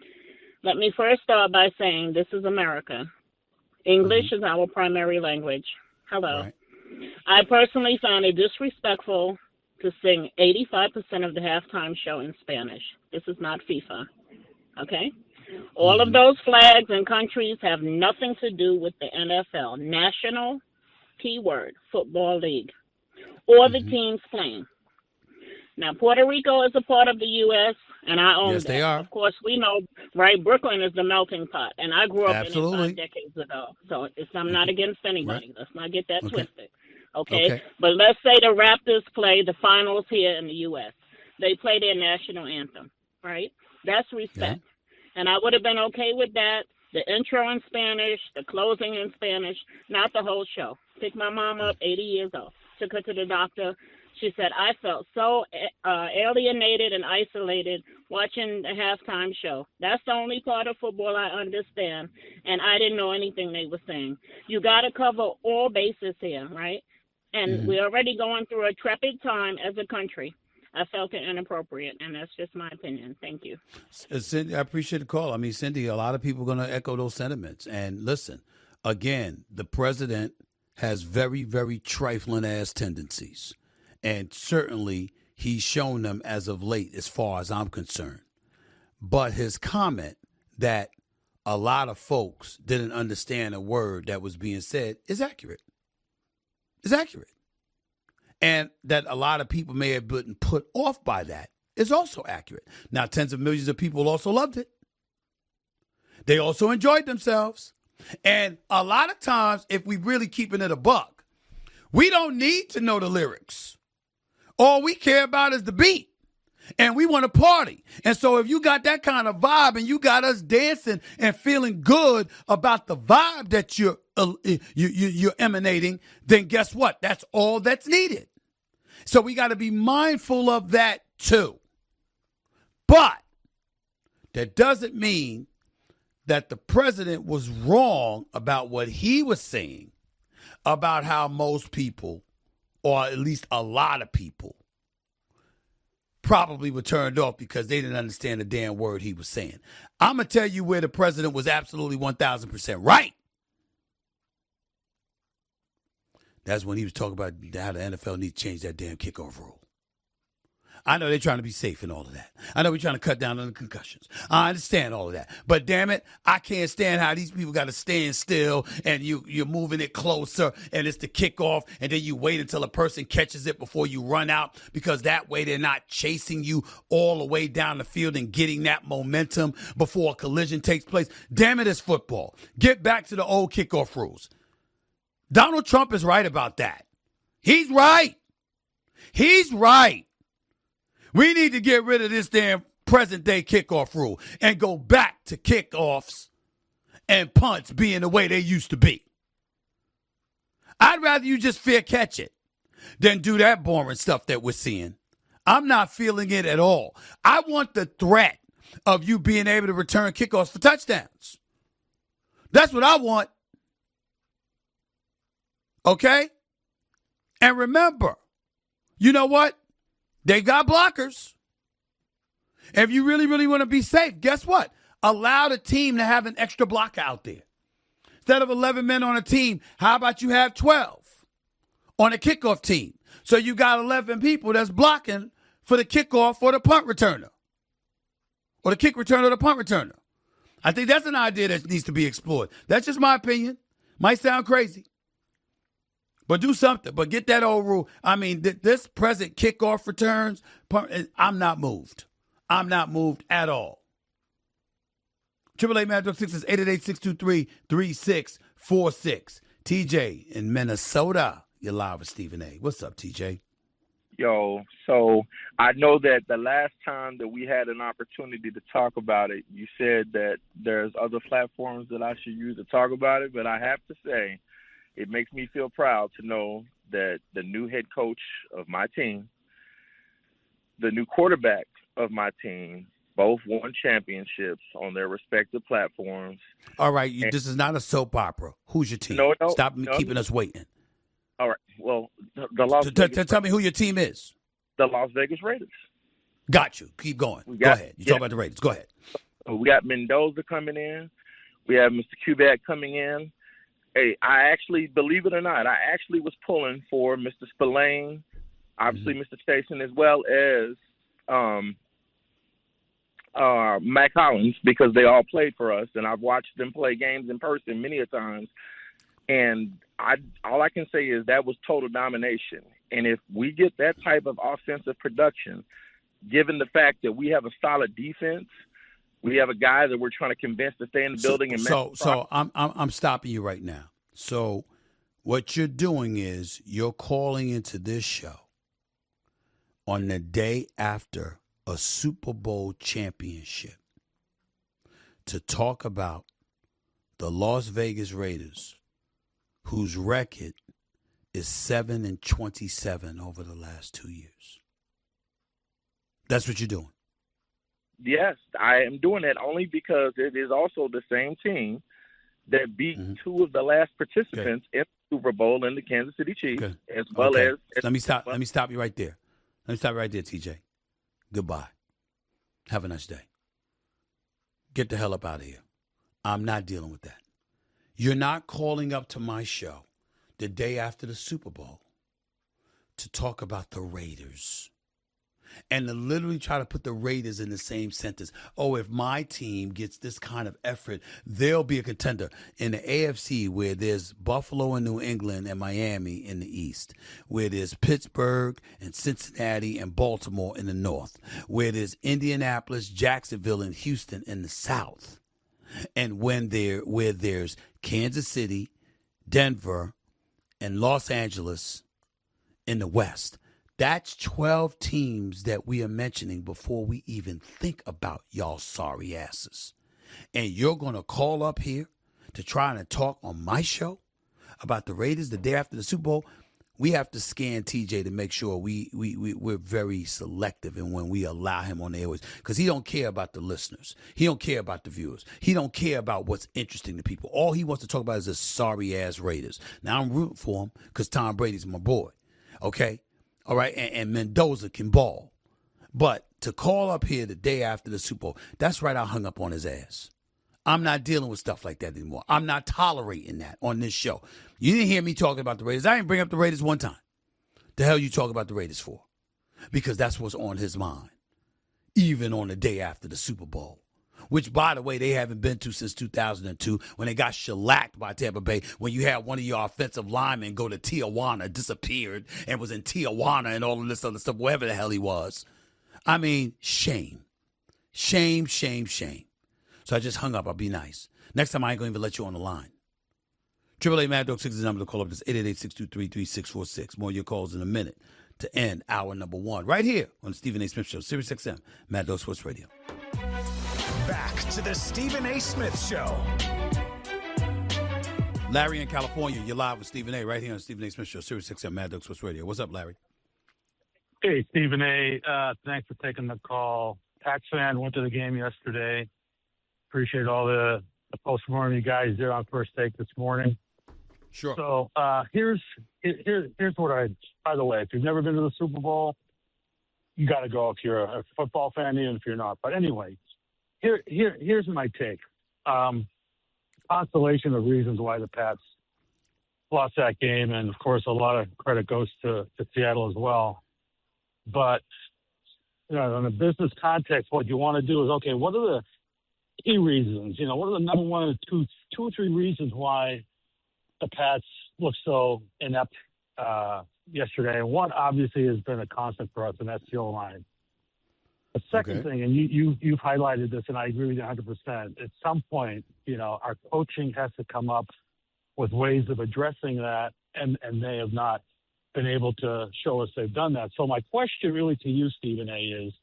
Let me first start by saying this is America. English mm-hmm. is our primary language. Hello. Right. I personally found it disrespectful to sing eighty-five percent of the halftime show in Spanish. This is not FIFA. Okay? All mm-hmm. of those flags and countries have nothing to do with the N F L, National Keyword Football League, or the mm-hmm. teams playing. Now, Puerto Rico is a part of the U S, and I own yes, that. they are. Of course, we know, right, Brooklyn is the melting pot, and I grew up Absolutely. in it five decades ago, so it's, I'm not against anybody. Right. Let's not get that okay. twisted, okay? okay? But let's say the Raptors play the finals here in the U S. They play their national anthem, right? That's respect. Yeah. And I would have been okay with that, the intro in Spanish, the closing in Spanish, not the whole show. Picked my mom up, eighty years old. Took her to the doctor. She said, I felt so uh, alienated and isolated watching the halftime show. That's the only part of football I understand, and I didn't know anything they were saying. You got to cover all bases here, right? And mm-hmm. we're already going through a trepid time as a country. I felt it inappropriate, and that's just my opinion. Thank you. Cindy, I appreciate the call. I mean, Cindy, a lot of people are going to echo those sentiments. And listen, again, the president has very, very trifling-ass tendencies. And certainly he's shown them as of late, as far as I'm concerned. But his comment that a lot of folks didn't understand a word that was being said is accurate. It's accurate. And that a lot of people may have been put off by that is also accurate. Now, tens of millions of people also loved it. They also enjoyed themselves. And a lot of times, if we really keeping it a buck, we don't need to know the lyrics. All we care about is the beat. And we want to party. And so if you got that kind of vibe and you got us dancing and feeling good about the vibe that you're, uh, you, you, you're emanating, then guess what? That's all that's needed. So we got to be mindful of that too. But that doesn't mean that the president was wrong about what he was saying about how most people, or at least a lot of people, probably were turned off because they didn't understand the damn word he was saying. I'm going to tell you where the president was absolutely one thousand percent right. That's when he was talking about how the N F L needs to change that damn kickoff rule. I know they're trying to be safe and all of that. I know we're trying to cut down on the concussions. I understand all of that. But damn it, I can't stand how these people got to stand still and you, you're moving it closer and it's the kickoff and then you wait until a person catches it before you run out because that way they're not chasing you all the way down the field and getting that momentum before a collision takes place. Damn it, it's football. Get back to the old kickoff rules. Donald Trump is right about that. He's right. He's right. We need to get rid of this damn present day kickoff rule and go back to kickoffs and punts being the way they used to be. I'd rather you just fair catch it. than do that boring stuff that we're seeing. I'm not feeling it at all. I want the threat of you being able to return kickoffs for touchdowns. That's what I want. Okay? And remember, you know what? They got blockers. If you really, really want to be safe, guess what? Allow the team to have an extra blocker out there. Instead of eleven men on a team, how about you have twelve on a kickoff team? So you got eleven people that's blocking for the kickoff or the punt returner. Or the kick returner or the punt returner. I think that's an idea that needs to be explored. That's just my opinion. Might sound crazy. But do something. But get that old rule. I mean, th- this present kickoff returns, punt, I'm not moved. I'm not moved at all. Triple A Mad Dog six is eight eight eight, six two three, three six four six. T J in Minnesota. You're live with Stephen A. What's up, T J? Yo, so I know that the last time that we had an opportunity to talk about it, you said that there's other platforms that I should use to talk about it, but I have to say it makes me feel proud to know that the new head coach of my team, the new quarterback of my team, both won championships on their respective platforms. All right, you, this is not a soap opera. Who's your team? No, no, Stop no, keeping no. us waiting. All right, well, the, the Las T- Vegas t- tell me who your team is. The Las Vegas Raiders. Got you. Keep going. We Go got- ahead. You yeah. talk about the Raiders. Go ahead. We got Mendoza coming in. We have Mister Kubiak coming in. Hey, I actually, believe it or not, I actually was pulling for Mister Spillane, obviously mm-hmm. Mister Station, as well as um, uh, Mac Hollins, because they all played for us, and I've watched them play games in person many a times. And I, all I can say is that was total domination. And if we get that type of offensive production, given the fact that we have a solid defense, we have a guy that we're trying to convince to stay in the So, building. And so, so I'm, I'm, I'm stopping you right now. So, what you're doing is you're calling into this show on the day after a Super Bowl championship to talk about the Las Vegas Raiders, whose record is seven and twenty-seven over the last two years. That's what you're doing. Yes, I am doing that only because it is also the same team that beat mm-hmm. two of the last participants okay. in the Super Bowl in the Kansas City Chiefs, okay. as well okay. as, as. Let me stop. Let me stop you right there. Let me stop you right there, T J. Goodbye. Have a nice day. Get the hell up out of here. I'm not dealing with that. You're not calling up to my show the day after the Super Bowl to talk about the Raiders and to literally try to put the Raiders in the same sentence. Oh, if my team gets this kind of effort, they'll be a contender. In the A F C, where there's Buffalo and New England and Miami in the East, where there's Pittsburgh and Cincinnati and Baltimore in the North, where there's Indianapolis, Jacksonville, and Houston in the South, and when there where there's Kansas City, Denver, and Los Angeles in the West. That's twelve teams that we are mentioning before we even think about y'all sorry asses. And you're going to call up here to try and talk on my show about the Raiders the day after the Super Bowl? We have to scan T J to make sure we, we, we, we're very selective in when we allow him on the airways, because he don't care about the listeners. He don't care about the viewers. He don't care about what's interesting to people. All he wants to talk about is the sorry-ass Raiders. Now, I'm rooting for him because Tom Brady's my boy, okay? All right, and, and Mendoza can ball. But to call up here the day after the Super Bowl, that's right, I hung up on his ass. I'm not dealing with stuff like that anymore. I'm not tolerating that on this show. You didn't hear me talking about the Raiders. I didn't bring up the Raiders one time. The hell you talk about the Raiders for? Because that's what's on his mind, even on the day after the Super Bowl, which, by the way, they haven't been to since two thousand two when they got shellacked by Tampa Bay, when you had one of your offensive linemen go to Tijuana, disappeared, and was in Tijuana and all of this other stuff, wherever the hell he was. I mean, shame. Shame, shame, shame. So I just hung up. I'll be nice. Next time, I ain't going to even let you on the line. Triple A Mad Dog six is the number to call up. This eight eight eight, six two three, three six four six. More of your calls in a minute to end hour number one. Right here on the Stephen A. Smith Show, Sirius X M, Mad Dog Sports Radio. Back to the Stephen A. Smith Show. Larry in California, you're live with Stephen A. right here on Stephen A. Smith Show, Sirius X M Mad Dog Sports Radio. What's up, Larry? Hey, Stephen A. Uh, thanks for taking the call. Pax fan, went to the game yesterday. Appreciate all the, the post-mortem you guys did on First Take this morning. Sure. So uh, here's here, here's what I. By the way, if you've never been to the Super Bowl, you got to go if you're a football fan, even if you're not. But anyway, here here here's my take. Um, constellation of reasons why the Pats lost that game, and of course, a lot of credit goes to, to Seattle as well. But you know, in a business context, what you want to do is okay. What are the key reasons? You know, what are the number one or two, two or three reasons why the Pats look so inept uh, yesterday? And one obviously has been a constant for us, and that's the O-line. The second okay. thing, and you, you, you've highlighted this, and I agree with you one hundred percent, at some point, you know, our coaching has to come up with ways of addressing that, and, and they have not been able to show us they've done that. So my question really to you, Stephen A., is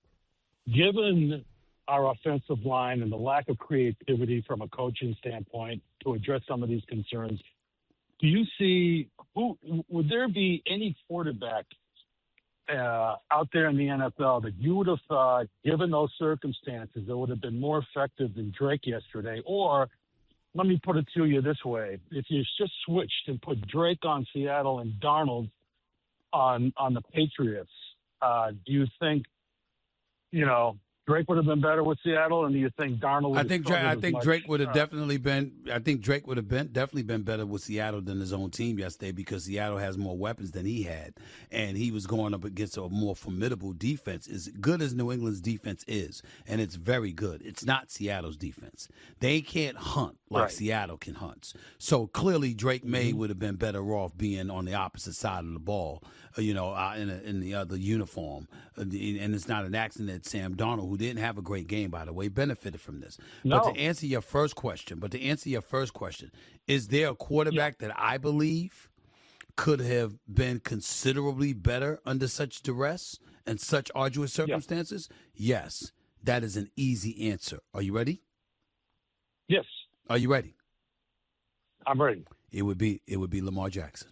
given our offensive line and the lack of creativity from a coaching standpoint to address some of these concerns, do you see who would there be any quarterback uh, out there in the N F L that you would have thought, given those circumstances, that would have been more effective than Drake yesterday? Or let me put it to you this way: if you just switched and put Drake on Seattle and Darnold on on the Patriots, uh, do you think, you know, Drake would have been better with Seattle, and do you think Darnold would I think have Drake, I think much? Drake would have uh, definitely been. I think Drake would have been definitely been better with Seattle than his own team yesterday, because Seattle has more weapons than he had, and he was going up against a more formidable defense. As good as New England's defense is, and it's very good, it's not Seattle's defense. They can't hunt like right. Seattle can hunt. So clearly, Drake May Mm-hmm. would have been better off being on the opposite side of the ball, you know, uh, in, a, in the other uniform. Uh, and it's not an accident that Sam Darnold, who didn't have a great game, by the way, benefited from this. No. But to answer your first question, but to answer your first question, is there a quarterback yeah. that I believe could have been considerably better under such duress and such arduous circumstances? Yeah. Yes. That is an easy answer. Are you ready? Yes. Are you ready? I'm ready. It would be it would be Lamar Jackson.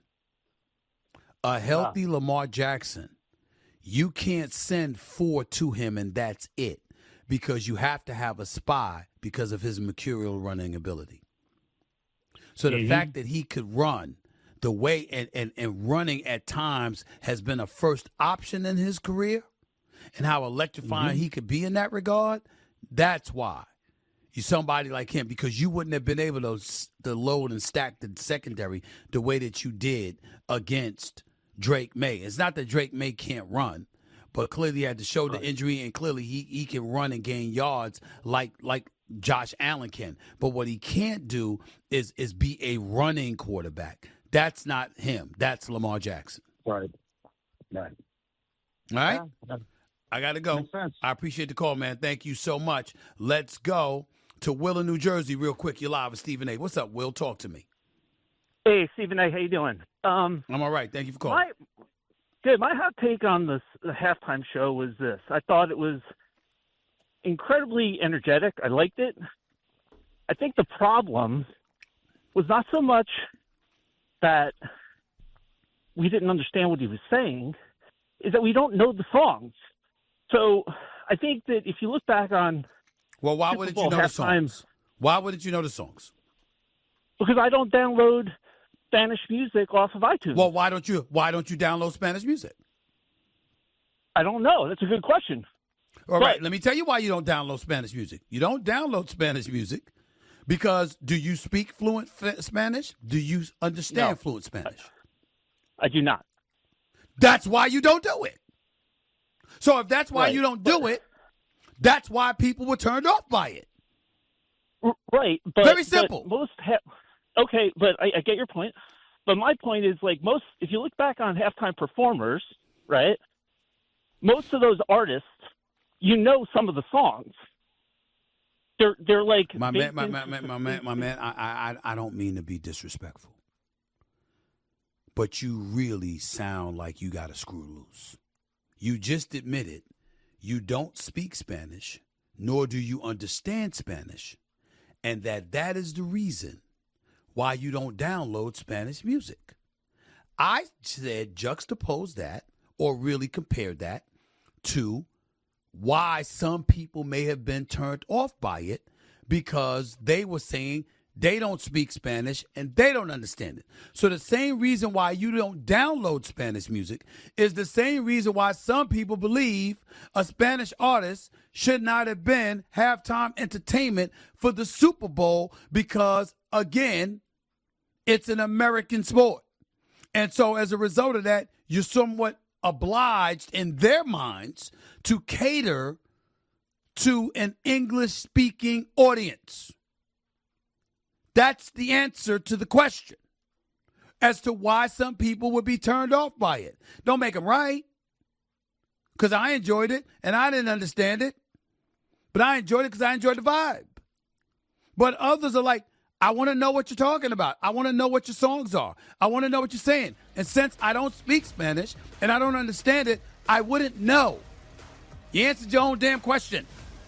A healthy yeah. Lamar Jackson, you can't send four to him and that's it, because you have to have a spy because of his mercurial running ability. So the mm-hmm. fact that he could run the way and, and, and running at times has been a first option in his career, and how electrifying mm-hmm. he could be in that regard, that's why. You somebody like him, because you wouldn't have been able to, to load and stack the secondary the way that you did against Drake May. It's not that Drake May can't run, but clearly he had to show the injury, and clearly he, he can run and gain yards like like Josh Allen can. But what he can't do is is be a running quarterback. That's not him. That's Lamar Jackson. Right. Right. All right? Yeah. I got to go. I appreciate the call, man. Thank you so much. Let's go to Will in New Jersey real quick. You're live with Stephen A. What's up, Will? Talk to me. Hey, Stephen A. How you doing? Um, I'm all right. Thank you for calling. My, good. My hot take on this, the halftime show was this. I thought it was incredibly energetic. I liked it. I think the problem was not so much that we didn't understand what he was saying, is that we don't know the songs. So I think that if you look back on Well, why Super wouldn't Bowl you know the halftime, songs? Why wouldn't you know the songs? Because I don't download Spanish music off of iTunes. Well, why don't you why don't you download Spanish music? I don't know. That's a good question. All right, let me tell you why you don't download Spanish music. You don't download Spanish music because do you speak fluent f- Spanish? Do you understand No. fluent Spanish? I do not. That's why you don't do it. So if that's why Right. you don't do it, that's why people were turned off by it. Right. But, Very simple. But most ha- okay, but I, I get your point. But my point is, like, most, if you look back on halftime performers, right, most of those artists, you know some of the songs. They're they're like My man, my, my, my, my man, my man. I, I I don't mean to be disrespectful, but you really sound like you got a screw loose. You just admitted you don't speak Spanish, nor do you understand Spanish, and that that is the reason why you don't download Spanish music. I said juxtapose that or really compare that to why some people may have been turned off by it because they were saying they don't speak Spanish and they don't understand it. So the same reason why you don't download Spanish music is the same reason why some people believe a Spanish artist should not have been halftime entertainment for the Super Bowl because, again, it's an American sport. And so as a result of that, you're somewhat obliged in their minds to cater to an English-speaking audience. That's the answer to the question as to why some people would be turned off by it. Don't make them right, because I enjoyed it, and I didn't understand it. But I enjoyed it because I enjoyed the vibe. But others are like, I want to know what you're talking about. I want to know what your songs are. I want to know what you're saying. And since I don't speak Spanish and I don't understand it, I wouldn't know. You answered your own damn question.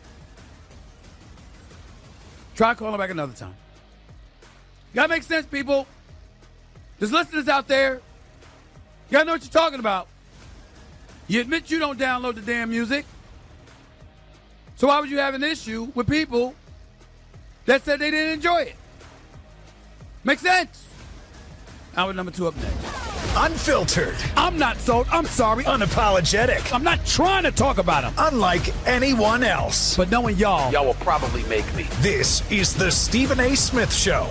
Try calling back another time. Gotta make sense, people. There's listeners out there. You gotta know what you're talking about. You admit you don't download the damn music. So why would you have an issue with people that said they didn't enjoy it? Makes sense. Hour number two up next. Unfiltered. I'm not sold. I'm sorry. Unapologetic. I'm not trying to talk about him. Unlike anyone else. But knowing y'all. Y'all will probably make me. This is the Stephen A. Smith Show.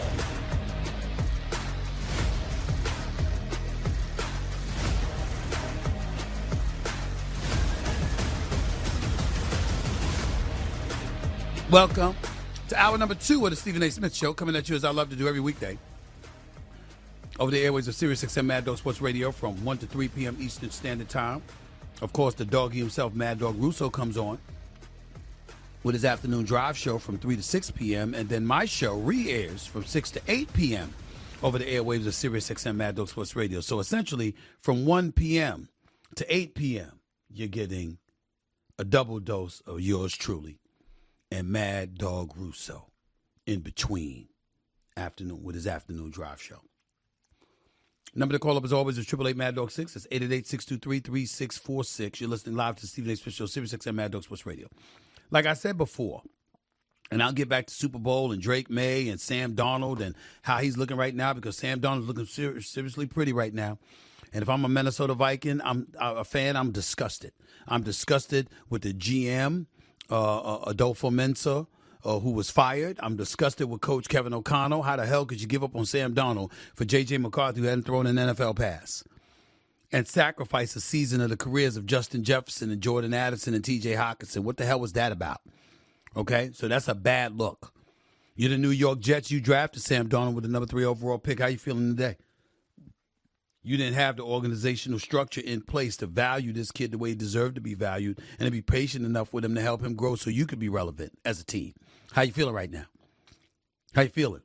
Welcome to hour number two of the Stephen A. Smith Show, coming at you as I love to do every weekday over the airways of Sirius X M Mad Dog Sports Radio from one to three p.m. Eastern Standard Time. Of course, the doggy himself, Mad Dog Russo, comes on with his afternoon drive show from three to six p.m. And then my show re-airs from six to eight p.m. over the airwaves of Sirius X M Mad Dog Sports Radio. So essentially, from one p.m. to eight p.m., you're getting a double dose of yours truly and Mad Dog Russo in between afternoon with his afternoon drive show. Number to call up as always is triple eight Mad Dog six. That's eight eight eight, six two three, three six four six. You're listening live to Stephen A. Smith Show, Sirius X M Mad Dog Sports Radio. Like I said before, and I'll get back to Super Bowl and Drake May and Sam Darnold and how he's looking right now, because Sam Darnold's looking ser- seriously pretty right now. And if I'm a Minnesota Viking, I'm a fan, I'm disgusted. I'm disgusted with the G M, uh, Adolfo Mensa, uh, who was fired. I'm disgusted with Coach Kevin O'Connell. How the hell could you give up on Sam Darnold for J J McCarthy, who hadn't thrown an N F L pass, and sacrifice a season of the careers of Justin Jefferson and Jordan Addison and T J Hockenson? What the hell was that about? Okay, so that's a bad look. You're the New York Jets. You drafted Sam Darnold with the number three overall pick. How you feeling today? You didn't have the organizational structure in place to value this kid the way he deserved to be valued and to be patient enough with him to help him grow so you could be relevant as a team. How you feeling right now? How you feeling?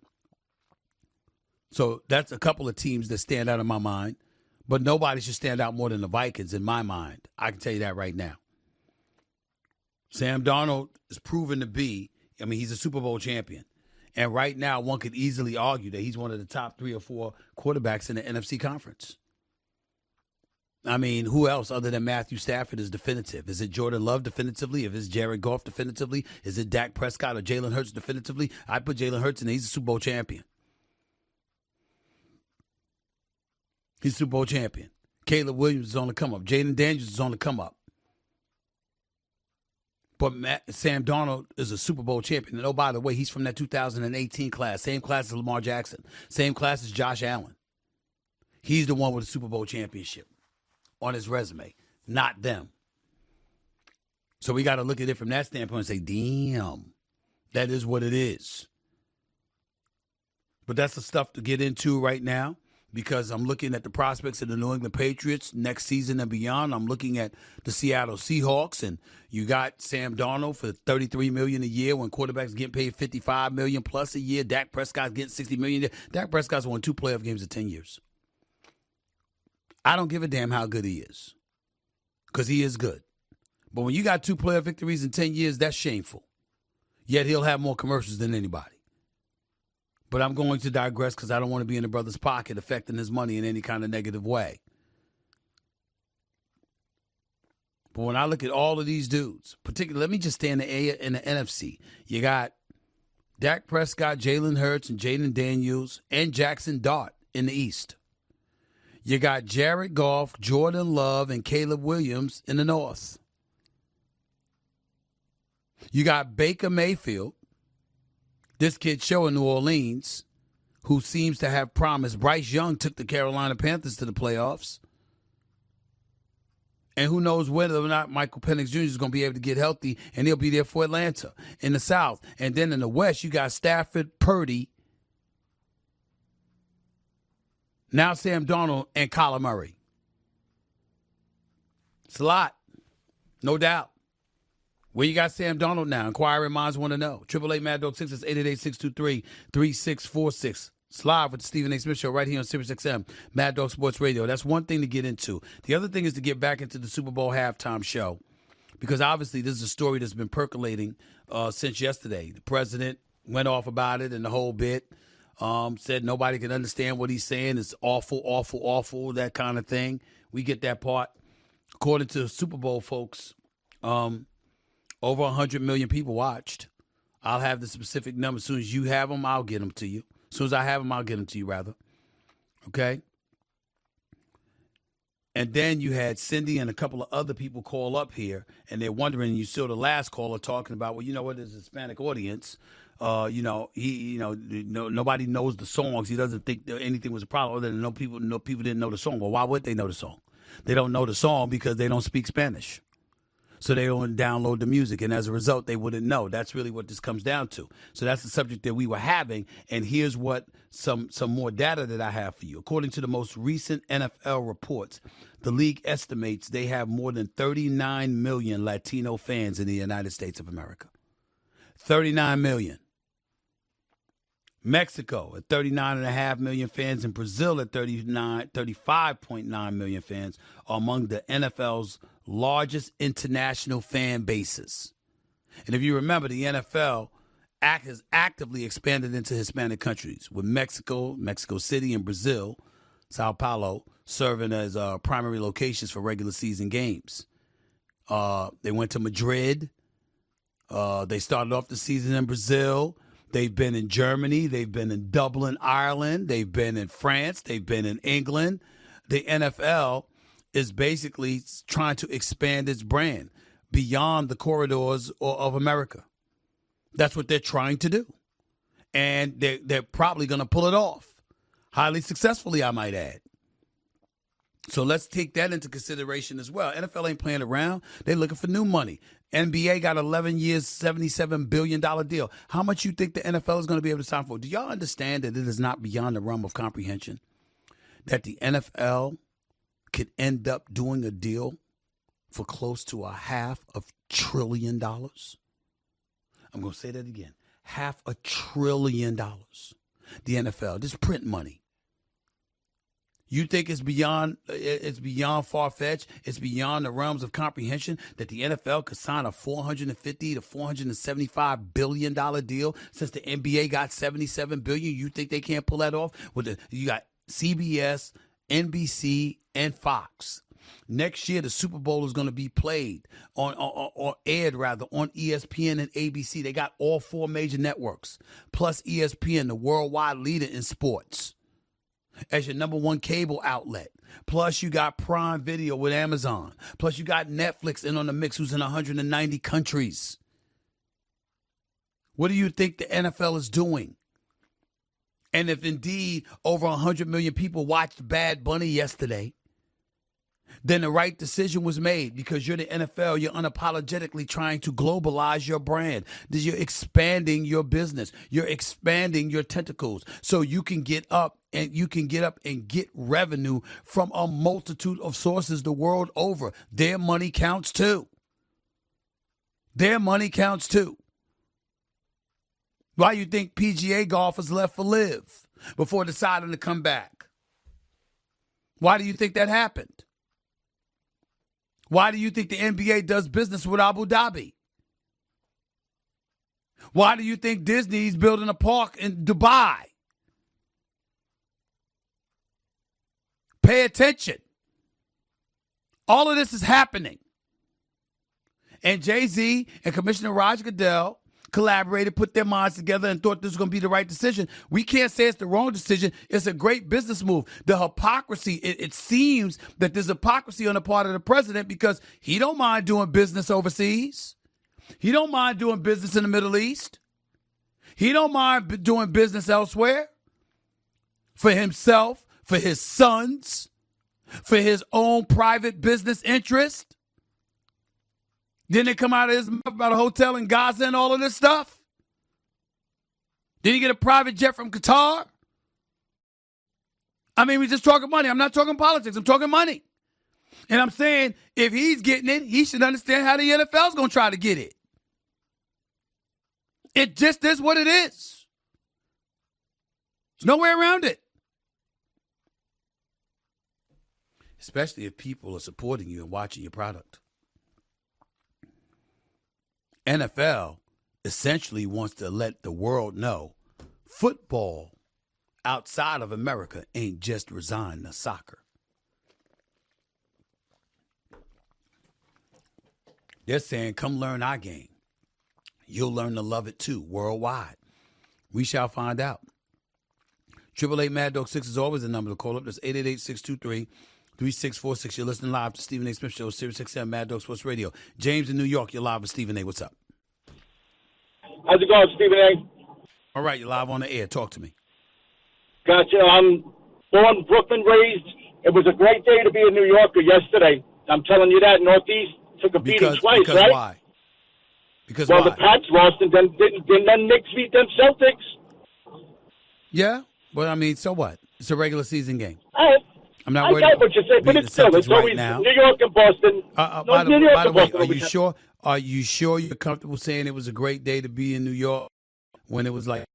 So that's a couple of teams that stand out in my mind, but nobody should stand out more than the Vikings in my mind. I can tell you that right now. Sam Darnold is proven to be, I mean, he's a Super Bowl champion. And right now, one could easily argue that he's one of the top three or four quarterbacks in the N F C conference. I mean, who else other than Matthew Stafford is definitive? Is it Jordan Love definitively? If it's Jared Goff definitively? Is it Dak Prescott or Jalen Hurts definitively? I put Jalen Hurts in. He's a Super Bowl champion. He's a Super Bowl champion. Caleb Williams is on the come up. Jaden Daniels is on the come up. But Matt, Sam Darnold is a Super Bowl champion. And oh, by the way, he's from that two thousand eighteen class. Same class as Lamar Jackson. Same class as Josh Allen. He's the one with a Super Bowl championship on his resume, not them. So we got to look at it from that standpoint and say, damn, that is what it is. But that's the stuff to get into right now, because I'm looking at the prospects of the New England Patriots next season and beyond. I'm looking at the Seattle Seahawks, and you got Sam Darnold for thirty-three million dollars a year when quarterbacks getting paid fifty-five million dollars plus a year. Dak Prescott's getting sixty million dollars a year. Dak Prescott's won two playoff games in ten years. I don't give a damn how good he is, because he is good. But when you got two playoff victories in ten years, that's shameful. Yet he'll have more commercials than anybody. But I'm going to digress because I don't want to be in the brother's pocket affecting his money in any kind of negative way. But when I look at all of these dudes, particularly, let me just stay in the A in the N F C. You got Dak Prescott, Jalen Hurts, and Jaden Daniels, and Jackson Dart in the East. You got Jared Goff, Jordan Love, and Caleb Williams in the North. You got Baker Mayfield, this kid show in New Orleans, who seems to have promise. Bryce Young took the Carolina Panthers to the playoffs. And who knows whether or not Michael Penix Junior is going to be able to get healthy, and he'll be there for Atlanta in the South. And then in the West, you got Stafford, Purdy, now Sam Darnold, and Kyler Murray. It's a lot, no doubt. Where you got Sam Darnold now? Inquiring minds want to know. Triple eight Mad Dog six is eight eight eight, six two three, three six four six. It's live with the Stephen A. Smith Show right here on Sirius X M, Mad Dog Sports Radio. That's one thing to get into. The other thing is to get back into the Super Bowl halftime show, because obviously this is a story that's been percolating uh, since yesterday. The president went off about it and the whole bit, um, said nobody can understand what he's saying. It's awful, awful, awful, that kind of thing. We get that part. According to Super Bowl folks, um, over one hundred million people watched. I'll have the specific number. As soon as you have them, I'll get them to you. As soon as I have them, I'll get them to you, rather. Okay? And then you had Cindy and a couple of other people call up here, and they're wondering, you saw the last caller talking about, well, you know what, there's a Hispanic audience. Uh, you know, he, you know, no, nobody knows the songs. He doesn't think that anything was a problem other than no people, no people didn't know the song. Well, why would they know the song? They don't know the song because they don't speak Spanish. So they don't download the music, and as a result, they wouldn't know. That's really what this comes down to. So that's the subject that we were having, and here's what some some more data that I have for you. According to the most recent N F L reports, the league estimates they have more than thirty-nine million Latino fans in the United States of America. thirty-nine million. Mexico at thirty-nine point five million fans, and Brazil at thirty-nine, thirty-five point nine million fans are among the N F L's largest international fan bases. And if you remember, the N F L act has actively expanded into Hispanic countries, with Mexico, Mexico City, and Brazil, Sao Paulo, serving as uh, primary locations for regular season games. Uh, they went to Madrid. Uh, they started off the season in Brazil. They've been in Germany. They've been in Dublin, Ireland. They've been in France. They've been in England. The N F L is basically trying to expand its brand beyond the corridors of America. That's what they're trying to do. And they're, they're probably going to pull it off. Highly successfully, I might add. So let's take that into consideration as well. N F L ain't playing around. They're looking for new money. N B A got eleven years, seventy-seven billion dollars deal. How much you think the N F L is going to be able to sign for? Do y'all understand that it is not beyond the realm of comprehension that the N F L could end up doing a deal for close to a half a trillion dollars? I'm going to say that again. Half a trillion dollars. The N F L, just print money. You think it's beyond it's beyond far-fetched, it's beyond the realms of comprehension that the N F L could sign a four hundred fifty to four hundred seventy-five billion dollars deal since the N B A got seventy-seven billion dollars? You think they can't pull that off? With the, you got C B S, N B C, and Fox. Next year, the Super Bowl is going to be played on, or, or aired rather, on E S P N and A B C. They got all four major networks, plus E S P N, the worldwide leader in sports, as your number one cable outlet. Plus, you got Prime Video with Amazon. Plus, you got Netflix in on the mix, who's in one hundred ninety countries. What do you think the N F L is doing? And if indeed over one hundred million people watched Bad Bunny yesterday, then the right decision was made, because you're the N F L. You're unapologetically trying to globalize your brand. You're expanding your business. You're expanding your tentacles so you can get up and you can get up and get revenue from a multitude of sources the world over. Their money counts too. Their money counts too. Why you think P G A golfers left for Live before deciding to come back? Why do you think that happened? Why do you think the N B A does business with Abu Dhabi? Why do you think Disney's building a park in Dubai? Pay attention. All of this is happening. And Jay-Z and Commissioner Roger Goodell collaborated, put their minds together, and thought this was going to be the right decision. We can't say it's the wrong decision. It's a great business move. The hypocrisy, it, it seems that there's hypocrisy on the part of the president because he don't mind doing business overseas. He don't mind doing business in the Middle East. He don't mind doing business elsewhere for himself, for his sons, for his own private business interest. Didn't it come out of his mouth about a hotel in Gaza and all of this stuff? Did he get a private jet from Qatar? I mean, we're just talking money. I'm not talking politics. I'm talking money. And I'm saying if he's getting it, he should understand how the N F L is going to try to get it. It just is what it is. There's no way around it. Especially if people are supporting you and watching your product. N F L essentially wants to let the world know football outside of America ain't just resigned to soccer. They're saying, come learn our game. You'll learn to love it too, worldwide. We shall find out. Triple eight Mad Dog six is always the number to call up. That's eight eight eight, six two three, three six four six. You're listening live to Stephen A. Smith Show, Sirius X M, Mad Dog Sports Radio. James in New York, you're live with Stephen A. What's up? How's it going, Stephen A? All right, you're live on the air. Talk to me. Gotcha. I'm born, Brooklyn, raised. It was a great day to be a New Yorker yesterday. I'm telling you that. Northeast took a beating Because, twice, because right? why? Because well, why? the Pats lost, and then didn't, didn't then Knicks beat them Celtics? Yeah, well, I mean, so what? It's a regular season game. I, I'm not I worried get about what you say, but beating it's the still, Celtics it's always right now. New York and Boston. Uh, uh, no, by the, New York by the and way, Boston are over you time. sure? Are you sure you're comfortable saying it was a great day to be in New York when it was like?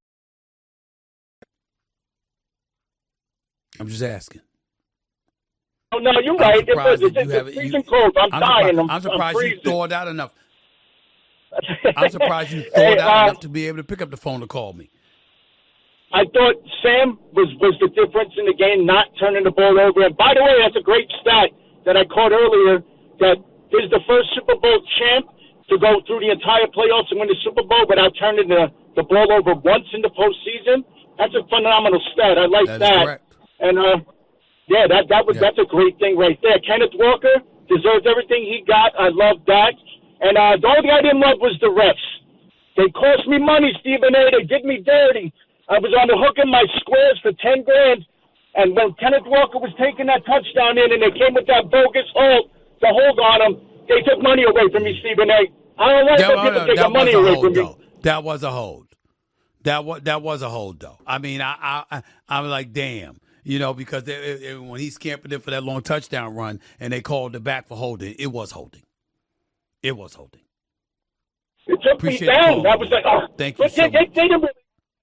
I'm just asking. Oh, no, you're I'm right. It was, surprised that it's, you it's haven't- freezing you- cold. I'm, I'm dying. surprised, I'm, I'm surprised you freezing. thawed out enough. I'm surprised you thawed Hey, out uh, enough to be able to pick up the phone to call me. I thought Sam was, was the difference in the game, not turning the ball over. And by the way, that's a great stat that I caught earlier, that this is the first Super Bowl champ to go through the entire playoffs and win the Super Bowl without turning the, the ball over once in the postseason. That's a phenomenal stat. I like That that. is correct. And, uh, yeah, that, that was Yeah. that's a great thing right there. Kenneth Walker deserves everything he got. I love that. And uh, the only thing I didn't love was the refs. They cost me money, Stephen A. They did me dirty. I was on the hook in my squares for ten grand, and when Kenneth Walker was taking that touchdown in and they came with that bogus hold, the hold on him, they took money away from me, Stephen A. I don't like That, when people uh, take that money was a away hold, from me. though. That was a hold. That was that was a hold, though. I mean, I I, I I'm like, damn, you know, because they, it, it, when he scampered in for that long touchdown run and they called it back for holding, it was holding. It was holding. It took Appreciate me the down. call, I was man. like, oh, Thank you but so they, they, much. they didn't really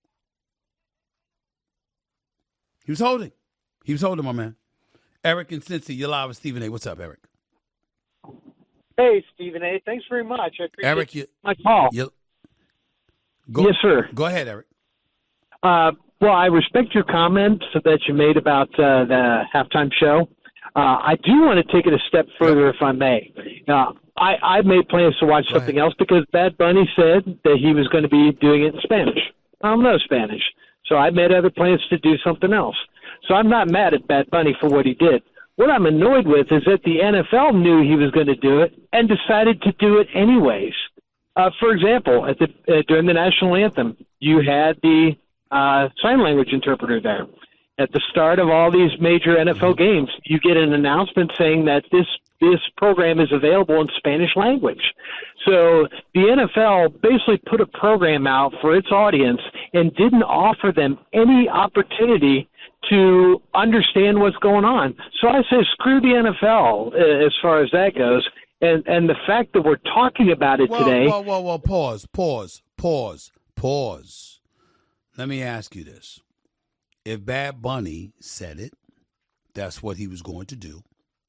He was holding. He was holding, my man. Eric and Cincy, you're live with Stephen A. What's up, Eric? Hey, Stephen A. Thanks very much. I appreciate Eric, you, my call. you, go, Yes, sir. Go ahead, Eric. Uh, well, I respect your comments that you made about uh, the halftime show. Uh, I do want to take it a step further, if I may. Uh, I, I made plans to watch Go something ahead. else because Bad Bunny said that he was going to be doing it in Spanish. I don't know Spanish, so I made other plans to do something else. So I'm not mad at Bad Bunny for what he did. What I'm annoyed with is that the N F L knew he was going to do it and decided to do it anyways. Uh, for example, at the uh, during the national anthem, you had the uh, sign language interpreter there. At the start of all these major N F L games, you get an announcement saying that this this program is available in Spanish language. So the N F L basically put a program out for its audience and didn't offer them any opportunity to understand what's going on. So I say screw the N F L uh, as far as that goes. And and the fact that we're talking about it Whoa, today. whoa, whoa, whoa, pause, pause, pause, pause. Let me ask you this. If Bad Bunny said it, that's what he was going to do.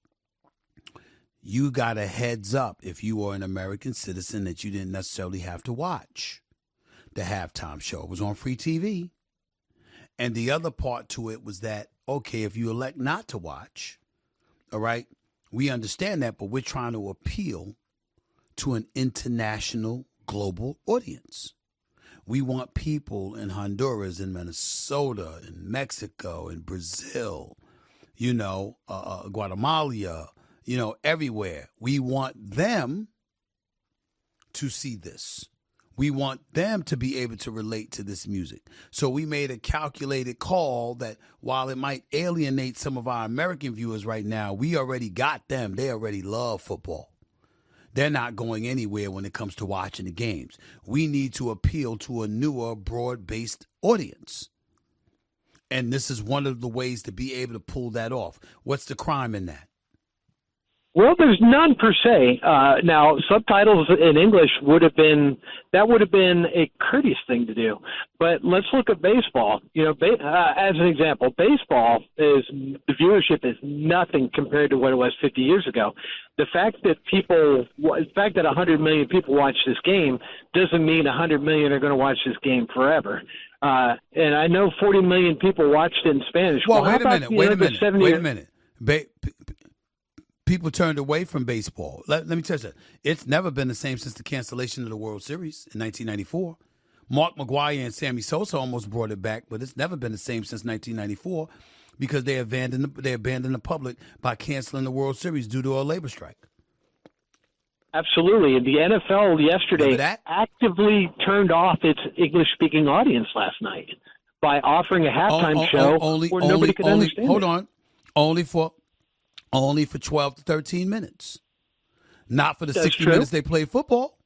You got a heads up if you were an American citizen that you didn't necessarily have to watch the halftime show. It was on free T V. And the other part to it was that okay, if you elect not to watch, all right, we understand that, but we're trying to appeal to an international global audience. We want people in Honduras, in Minnesota, in Mexico, in Brazil, you know, uh, uh, Guatemala, you know, everywhere. We want them to see this. We want them to be able to relate to this music. So we made a calculated call that while it might alienate some of our American viewers right now, we already got them. They already love football. They're not going anywhere when it comes to watching the games. We need to appeal to a newer, broad-based audience. And this is one of the ways to be able to pull that off. What's the crime in that? Well, there's none per se. Uh, now, subtitles in English would have been that would have been a courteous thing to do. But let's look at baseball. You know, ba- uh, as an example, baseball is the viewership is nothing compared to what it was fifty years ago. The fact that people, the fact that one hundred million people watch this game doesn't mean one hundred million are going to watch this game forever. Uh, and I know forty million people watched it in Spanish. Well, well wait a minute. Wait a minute. seventy Wait a minute. Ba- p- p- People turned away from baseball. Let, let me tell you something. It's never been the same since the cancellation of the World Series in nineteen ninety-four. Mark McGwire and Sammy Sosa almost brought it back, but it's never been the same since nineteen ninety-four because they abandoned the, they abandoned the public by canceling the World Series due to a labor strike. Absolutely. And the N F L yesterday actively turned off its English-speaking audience last night by offering a halftime oh, oh, show only, where only, nobody could only, understand Hold it. on. Only for only for twelve to thirteen minutes. Not for the That's sixty true. minutes they play football.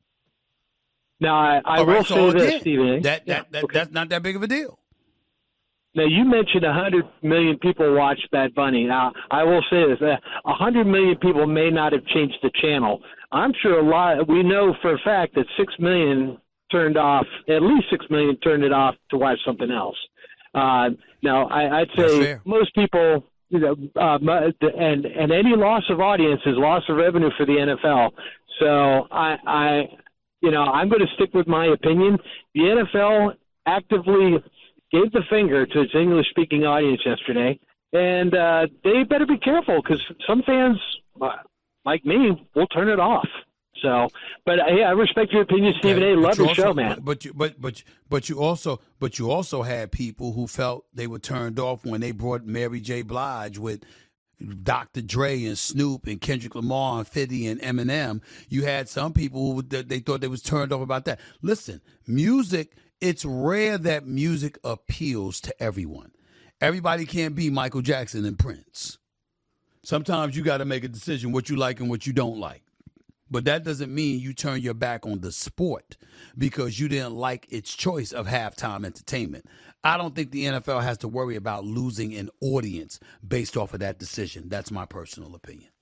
Now, I, I All will right, so say this, again, Stephen. That, Yeah, that, that, okay. That's not that big of a deal. Now, you mentioned one hundred million people watched Bad Bunny. Now, I will say this. Uh, one hundred million people may not have changed the channel. I'm sure a lot – we know for a fact that six million turned off – at least six million turned it off to watch something else. Uh, now, I, I'd That's say fair. most people – you know, uh, and and any loss of audience is loss of revenue for the N F L. So I, I you know, I'm going to stick with my opinion. The N F L actively gave the finger to its English-speaking audience yesterday, and uh, they better be careful because some fans, uh, like me, will turn it off. So, but uh, yeah, I respect your opinion, Stephen Okay, A. but Love you your also- show, man. But, but you, but but but you also but you also had people who felt they were turned off when they brought Mary J. Blige with Doctor Dre and Snoop and Kendrick Lamar and fifty and Eminem. You had some people who they they thought they was turned off about that. Listen, music. It's rare that music appeals to everyone. Everybody can't be Michael Jackson and Prince. Sometimes you got to make a decision what you like and what you don't like. But that doesn't mean you turn your back on the sport because you didn't like its choice of halftime entertainment. I don't think the N F L has to worry about losing an audience based off of that decision. That's my personal opinion.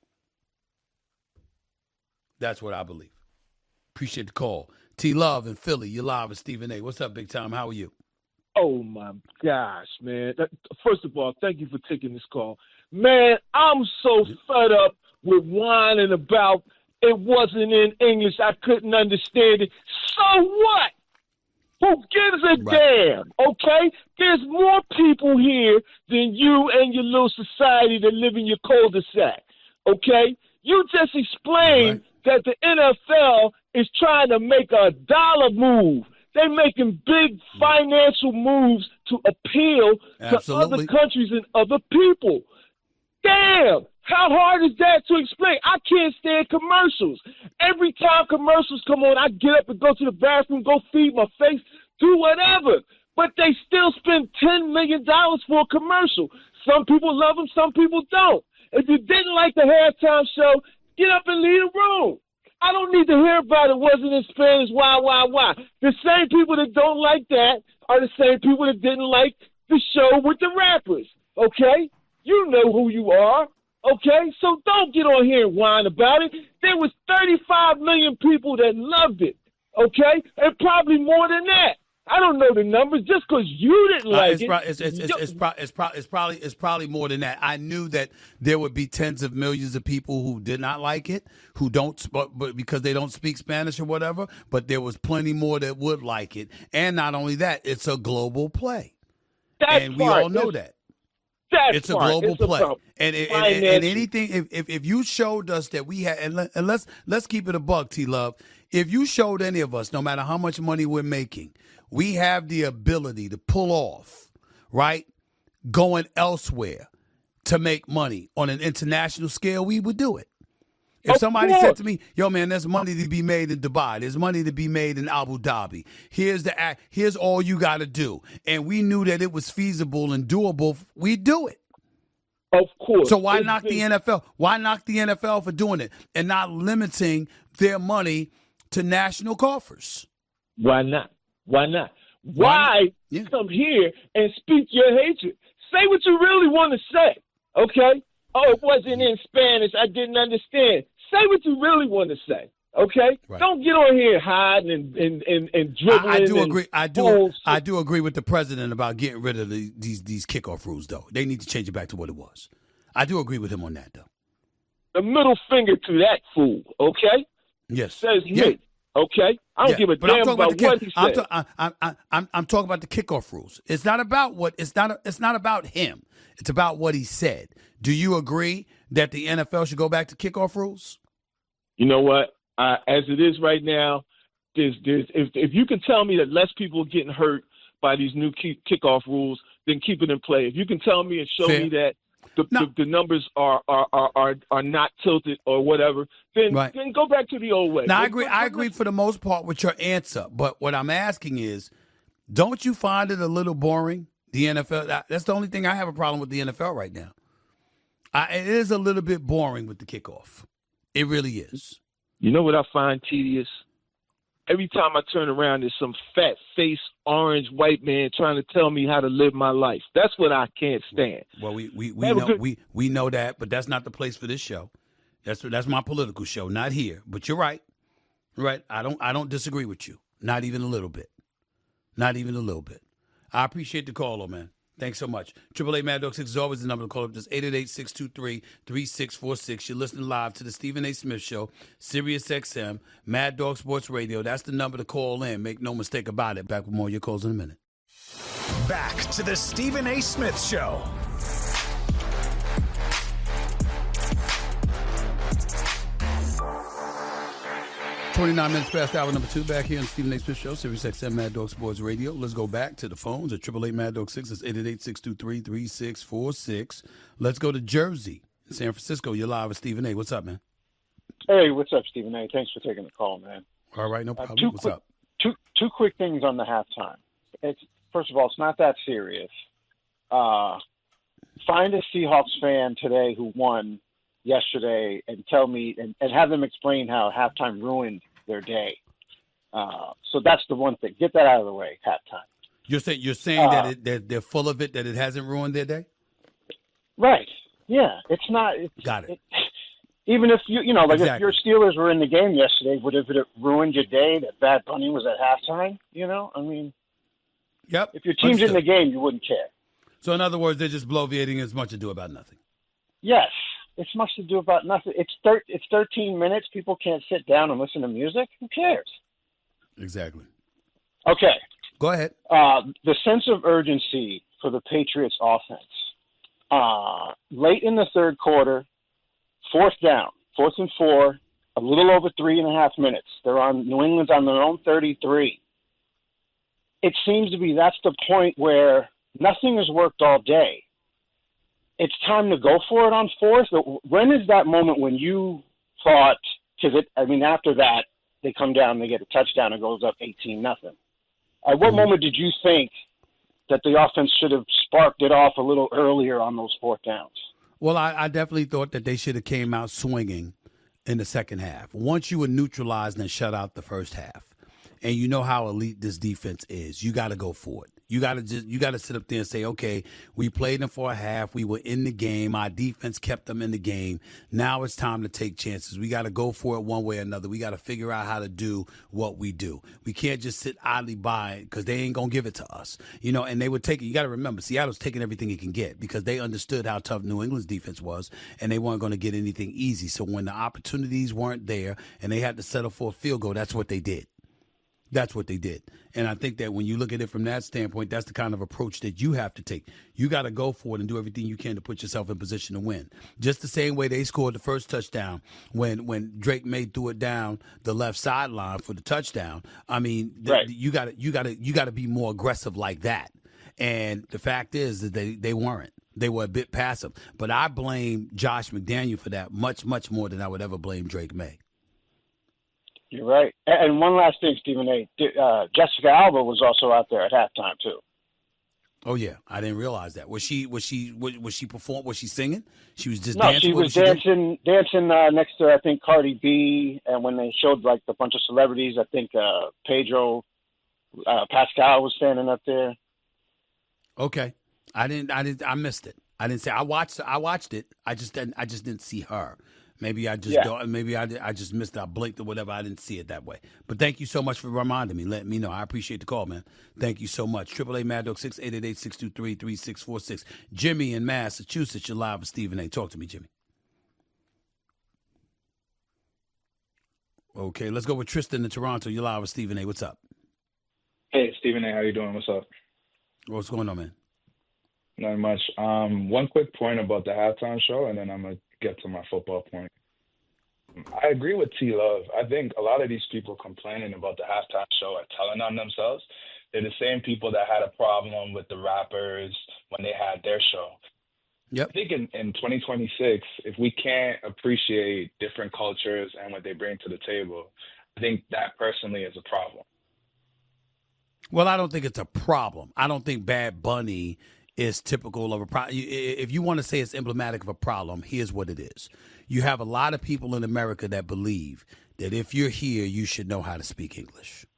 That's what I believe. Appreciate the call. T Love in Philly, you're live with Stephen A. What's up, big time? How are you? Oh, my gosh, man. That- First of all, thank you for taking this call. Man, I'm so fed up with whining about it wasn't in English. I couldn't understand it. So what? Who gives a damn, okay? There's more people here than you and your little society that live in your cul-de-sac, okay? You just explained that the N F L is trying to make a dollar move. They're making big financial moves to appeal Absolutely. to other countries and other people. Damn! How hard is that to explain? I can't stand commercials. Every time commercials come on, I get up and go to the bathroom, go feed my face, do whatever. But they still spend ten million dollars for a commercial. Some people love them, some people don't. If you didn't like the halftime show, get up and leave the room. I don't need to hear about it wasn't in Spanish, why, why, why. The same people that don't like that are the same people that didn't like the show with the rappers, okay? You know who you are, okay? So don't get on here and whine about it. There was thirty-five million people that loved it, okay? And probably more than that. I don't know the numbers. Just because you didn't Uh, like it's, it. pro- it's, it's, it's, it's, pro- it's, pro- it's probably it's probably more than that. I knew that there would be tens of millions of people who did not like it, who don't, sp- but because they don't speak Spanish or whatever. But there was plenty more that would like it, and not only that, it's a global play, That and we part all know is- that. That's it's a fine. global It's play, about and, and, and, financial. and anything. If, if if you showed us that we had, and, let, and let's let's keep it a buck, T Love. If you showed any of us, no matter how much money we're making, we have the ability to pull off, right, going elsewhere to make money on an international scale, we would do it. If Of somebody course. said to me, "Yo, man, there's money to be made in Dubai. There's money to be made in Abu Dhabi. Here's the act. Here's all you got to do," and we knew that it was feasible and doable, we'd do it. Of course. So why It's knock the been- N F L? Why knock the N F L for doing it and not limiting their money to national coffers? Why not? Why not? Why Why come here and speak your hatred? Say what you really want to say, okay? Oh, it wasn't in Spanish. I didn't understand. Say what you really want to say, okay? Right. Don't get on here hiding and and and, and dribbling. I, I do and agree. I do. bullshit. I do agree with the president about getting rid of the, these these kickoff rules, though. They need to change it back to what it was. I do agree with him on that, though. The middle finger to that fool, okay? Yes. Says Yeah. me, okay? I don't Yeah, give a but I'm damn talking about, about the what kick- he I'm, said. ta- I, I, I'm, I'm talking about the kickoff rules. It's not about what. It's not. It's not about him. It's about what he said. Do you agree that the N F L should go back to kickoff rules? You know what? Uh, as it is right now, there's, there's, if, if you can tell me that less people are getting hurt by these new kick, kickoff rules, then keep it in play. If you can tell me and show Fair. me that the, the, the numbers are, are, are, are, are not tilted or whatever, then, Right. then go back to the old way. Now I But- agree. but- I but agree for the most part with your answer. But what I'm asking is, don't you find it a little boring? The N F L. that- That's the only thing I have a problem with the N F L right now. I, it is a little bit boring with the kickoff. It really is. You know what I find tedious? Every time I turn around, there's some fat-faced, orange white man trying to tell me how to live my life. That's what I can't stand. Well, we we, we Have a know good- we, we know that, but that's not the place for this show. That's that's my political show, not here. But you're right, right. I don't I don't disagree with you, not even a little bit, not even a little bit. I appreciate the call, though, man. Thanks so much. Triple A Mad Dog Six is always the number to call up. Just eight eight eight, six two three, three six four six. You're listening live to the Stephen A. Smith Show, Sirius X M, Mad Dog Sports Radio. That's the number to call in. Make no mistake about it. Back with more of your calls in a minute. Back to the Stephen A. Smith Show. twenty-nine minutes past hour number two, back here on Stephen A. Smith Show, Sirius X M Mad Dog Sports Radio. Let's go back to the phones at triple eight Mad Dog six. It's eight eight eight, six two three, three six four six. Let's go to Jersey, in San Francisco. You're live with Stephen A. What's up, man? Hey, what's up, Stephen A? Thanks for taking the call, man. All right, no Uh, problem. two What's quick, up? Two two quick things on the halftime. It's first of all, it's not that serious. Uh, find a Seahawks fan today who won yesterday and tell me and, and have them explain how halftime ruined their day. Uh, so that's the one thing. Get that out of the way. Halftime. You're saying you're saying that Uh, it, they're, they're full of it, that it hasn't ruined their day? Right. Yeah. It's not. It's, Got it. it even if you you know like Exactly. if your Steelers were in the game yesterday, would have it ruined your day that Bad Bunny was at halftime? You know, I mean. Yep. If your team's in Understood. the game, you wouldn't care. So in other words, they're just bloviating as much ado about nothing. Yes, it's much to do about nothing. It's thir- It's thirteen minutes. People can't sit down and listen to music. Who cares? Exactly. Okay. Go ahead. Uh, the sense of urgency for the Patriots offense. Uh, late in the third quarter, fourth down, fourth and four, a little over three and a half minutes. They're on New England's on their own thirty-three. It seems to be that's the point where nothing has worked all day. It's time to go for it on fourth. When is that moment when you thought? Because it, I mean, after that they come down, they get a touchdown, it goes up eighteen nothing. At what moment did you think that the offense should have sparked it off a little earlier on those fourth downs? Well, I, I definitely thought that they should have came out swinging in the second half. Once you were neutralized and shut out the first half, and you know how elite this defense is, you got to go for it. You got to just you got to sit up there and say, okay, we played them for a half. We were in the game. Our defense kept them in the game. Now it's time to take chances. We got to go for it one way or another. We got to figure out how to do what we do. We can't just sit idly by because they ain't going to give it to us. You know, and they would take it. You got to remember, Seattle's taking everything it can get because they understood how tough New England's defense was, and they weren't going to get anything easy. So when the opportunities weren't there and they had to settle for a field goal, that's what they did. That's what they did. And I think that when you look at it from that standpoint, that's the kind of approach that you have to take. You got to go for it and do everything you can to put yourself in position to win. Just the same way they scored the first touchdown when when Drake May threw it down the left sideline for the touchdown. I mean, right. th- you got to you got to you got to be more aggressive like that. And the fact is that they, they weren't. They were a bit passive. But I blame Josh McDaniel for that much, much more than I would ever blame Drake May. You're right. And one last thing, Stephen A. Uh, Jessica Alba was also out there at halftime too. Oh yeah, I didn't realize that. Was she? Was she? Was, was she perform? Was she singing? She was just no, dancing. she what was, was dancing, she dancing uh, next to I think Cardi B. And when they showed like the bunch of celebrities, I think uh, Pedro uh, Pascal was standing up there. Okay, I didn't. I didn't. I missed it. I didn't say. I watched. I watched it. I just didn't. I just didn't see her. Maybe I just yeah. don't. Maybe I, I just missed it. I blinked or whatever. I didn't see it that way. But thank you so much for reminding me. Letting me know. I appreciate the call, man. Thank you so much. Triple A Mad Dog six eight eight eight six two three three six four six. Jimmy in Massachusetts. You're live with Stephen A. Talk to me, Jimmy. Okay, let's go with Tristan in Toronto. You're live with Stephen A. What's up? Hey, Stephen A. How you doing? What's up? What's going on, man? Not much. Um, one quick point about the halftime show, and then I'm gonna get to my football point. I agree with T Love. I think a lot of these people complaining about the halftime show are telling on themselves. They're the same people that had a problem with the rappers when they had their show. Yep. I think in, in twenty twenty-six, if we can't appreciate different cultures and what they bring to the table, I think that personally is a problem. Well, I don't think it's a problem. I don't think Bad Bunny is typical of a problem. If you want to say it's emblematic of a problem, here's what it is. You have a lot of people in America that believe that if you're here, you should know how to speak English.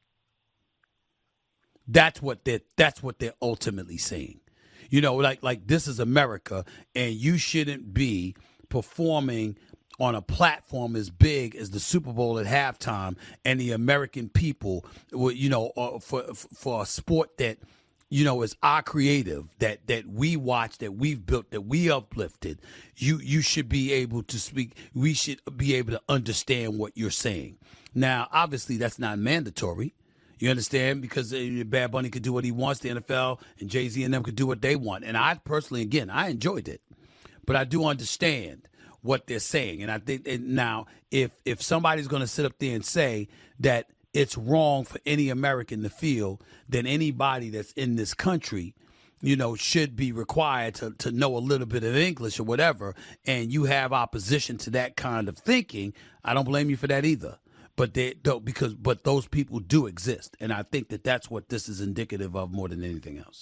That's what they're, that's what they're ultimately saying. You know, like like this is America, and you shouldn't be performing on a platform as big as the Super Bowl at halftime, and the American people, you know, for for a sport that, you know, is our creative, that that we watch, that we've built, that we uplifted. You you should be able to speak. We should be able to understand what you're saying. Now, obviously, that's not mandatory. You understand? Because Bad Bunny could do what he wants. The N F L and Jay-Z and them could do what they want. And I personally, again, I enjoyed it. But I do understand what they're saying. And I think that now, if if somebody's going to sit up there and say that it's wrong for any American to feel, then anybody that's in this country, you know, should be required to, to know a little bit of English or whatever, and you have opposition to that kind of thinking, I don't blame you for that either. But they don't, because but those people do exist, and I think that that's what this is indicative of more than anything else.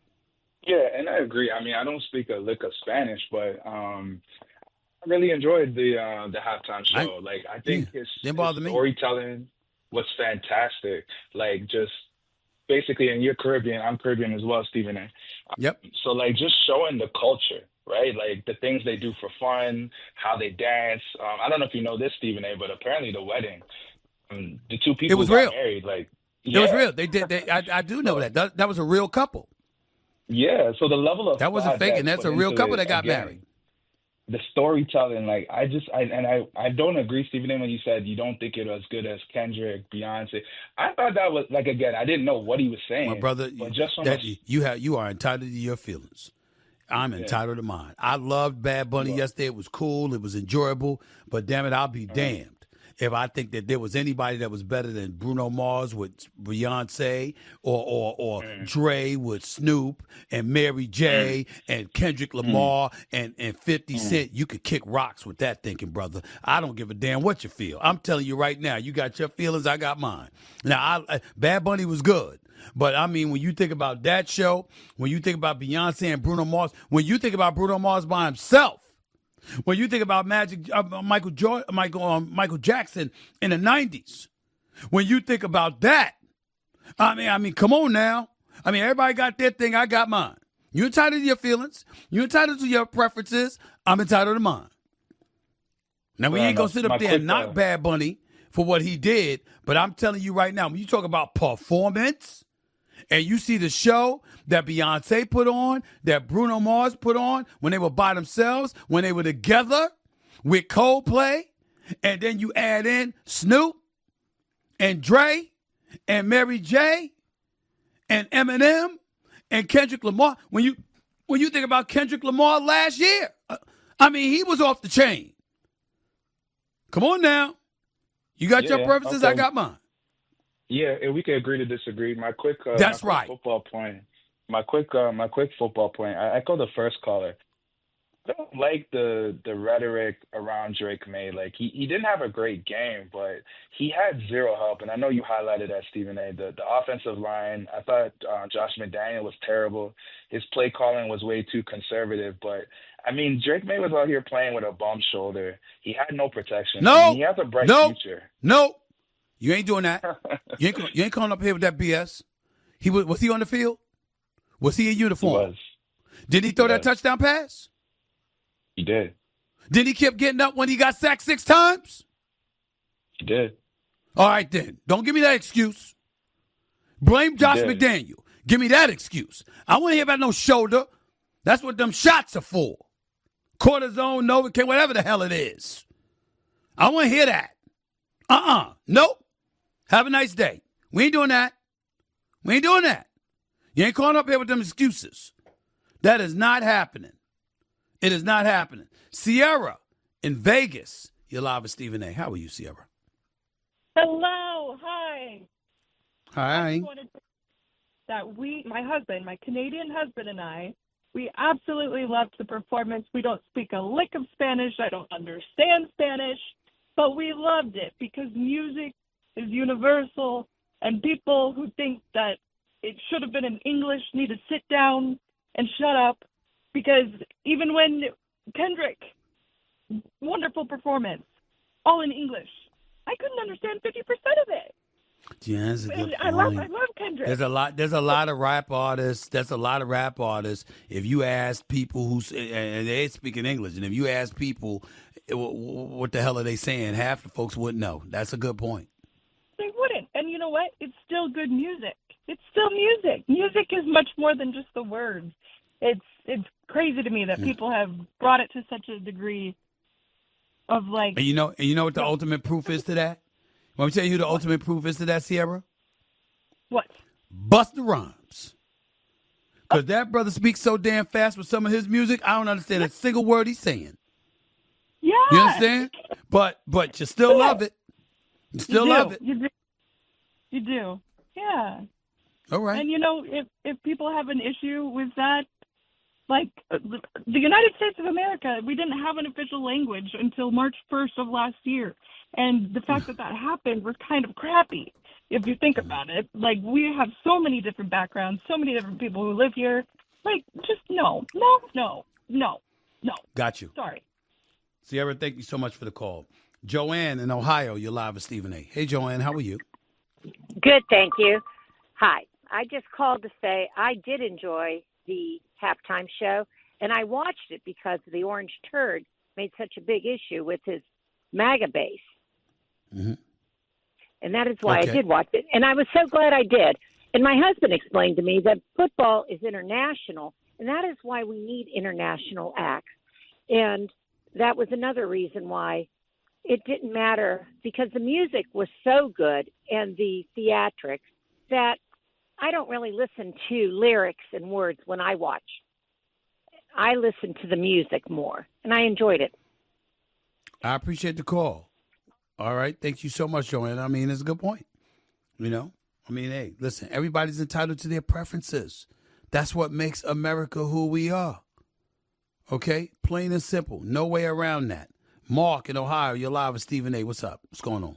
Yeah, and I agree. I mean, I don't speak a lick of Spanish, but um, I really enjoyed the uh, the halftime show. I, like, I think yeah, his, his storytelling was fantastic. Like, just basically, and you're Caribbean, I'm Caribbean as well, Stephen A. Yep. So, like, just showing the culture, right? Like, the things they do for fun, how they dance. Um, I don't know if you know this, Stephen A., but apparently the wedding, um, the two people it was got real. married, like, yeah. It was real. They did. They, I, I do know that. that. That was a real couple. Yeah. So the level of that wasn't faking. That's a real couple that got again, married. The storytelling, like I just, I and I, I don't agree, Stephen A., when you said you don't think it was as good as Kendrick, Beyonce. I thought that was like again, I didn't know what he was saying. My brother, but just from that, a, you have you are entitled to your feelings. I'm yeah. entitled to mine. I loved Bad Bunny yeah. yesterday. It was cool. It was enjoyable. But damn it, I'll be mm-hmm. damned if I think that there was anybody that was better than Bruno Mars with Beyonce or or, or mm. Dre with Snoop and Mary J mm. and Kendrick Lamar mm. and, and fifty mm. Cent. You could kick rocks with that thinking, brother. I don't give a damn what you feel. I'm telling you right now, you got your feelings, I got mine. Now, I, Bad Bunny was good. But, I mean, when you think about that show, when you think about Beyonce and Bruno Mars, when you think about Bruno Mars by himself, when you think about Magic, uh, Michael Jordan, Michael um, Michael Jackson in the nineties, when you think about that, I mean, I mean, come on now. I mean, everybody got their thing. I got mine. You're entitled to your feelings. You're entitled to your preferences. I'm entitled to mine. Now, we well, ain't going to sit up there and knock Bad Bunny for what he did, but I'm telling you right now, when you talk about performance, and you see the show that Beyonce put on, that Bruno Mars put on when they were by themselves, when they were together with Coldplay, and then you add in Snoop and Dre and Mary J. and Eminem and Kendrick Lamar. When you when you think about Kendrick Lamar last year, uh, I mean, he was off the chain. Come on now. You got Yeah, your preferences, okay. I got mine. Yeah, and we can agree to disagree. My quick, uh, That's my quick right. football point. My quick, uh, my quick football point. I echo the first caller. I don't like the the rhetoric around Drake May. Like he, he didn't have a great game, but he had zero help. And I know you highlighted that, Stephen A. The the offensive line. I thought uh, Josh McDaniel was terrible. His play calling was way too conservative. But I mean, Drake May was out here playing with a bum shoulder. He had no protection. No, I mean, he has a bright no, future. no. You ain't doing that. You ain't, you ain't calling up here with that B S. He was, was he on the field? Was he in uniform? He was. Did he throw He that was. touchdown pass? He did. Did he keep getting up when he got sacked six times? He did. All right, then. Don't give me that excuse. Blame Josh did. McDaniel. Give me that excuse. I want to hear about no shoulder. That's what them shots are for. Cortisone, Novocaine, whatever the hell it is. I want to hear that. Uh-uh. Nope. Have a nice day. We ain't doing that. We ain't doing that. You ain't calling up here with them excuses. That is not happening. It is not happening. Sierra in Vegas. You're live with Stephen A. How are you, Sierra? Hello, hi. Hi. I just wanted to that we, my husband, my Canadian husband and I, we absolutely loved the performance. We don't speak a lick of Spanish. I don't understand Spanish, but we loved it because music is universal, and people who think that it should have been in English need to sit down and shut up, because even when Kendrick, wonderful performance, all in English, I couldn't understand fifty percent of it. Yeah, that's a good And point. I love, I love Kendrick. There's a lot. There's a lot of rap artists. There's a lot of rap artists. If you ask people who and they speak in English, and if you ask people what the hell are they saying, half the folks wouldn't know. That's a good point. They wouldn't. And you know what? It's still good music. It's still music. Music is much more than just the words. It's it's crazy to me that people have brought it to such a degree of like. And you know, and you know what the ultimate proof is to that? Want me to tell you who the ultimate proof is to that, Sierra? What? Busta Rhymes. Because that brother speaks so damn fast with some of his music, I don't understand a single word he's saying. Yeah. You understand? But but you still love it. You still you do. love it. You do. You do. Yeah. All right. And you know, if if people have an issue with that, like uh, the the United States of America, we didn't have an official language until March first of last year. And the fact that that happened was kind of crappy, if you think about it. Like, we have so many different backgrounds, so many different people who live here. Like, just no, no, no, no, no. Got you. Sorry. Sierra, thank you so much for the call. Joanne in Ohio, you're live with Stephen A. Hey, Joanne, how are you? Good, thank you. Hi. I just called to say I did enjoy the halftime show, and I watched it because the Orange Turd made such a big issue with his MAGA base. Mm-hmm. And that is why Okay. I did watch it. And I was so glad I did. And my husband explained to me that football is international, and that is why we need international acts. And that was another reason why it didn't matter, because the music was so good and the theatrics that I don't really listen to lyrics and words when I watch. I listen to the music more, and I enjoyed it. I appreciate the call. All right. Thank you so much, Joanne. I mean, it's a good point. You know, I mean, hey, listen, everybody's entitled to their preferences. That's what makes America who we are. Okay? Plain and simple. No way around that. Mark in Ohio, you're live with Stephen A. What's up? What's going on?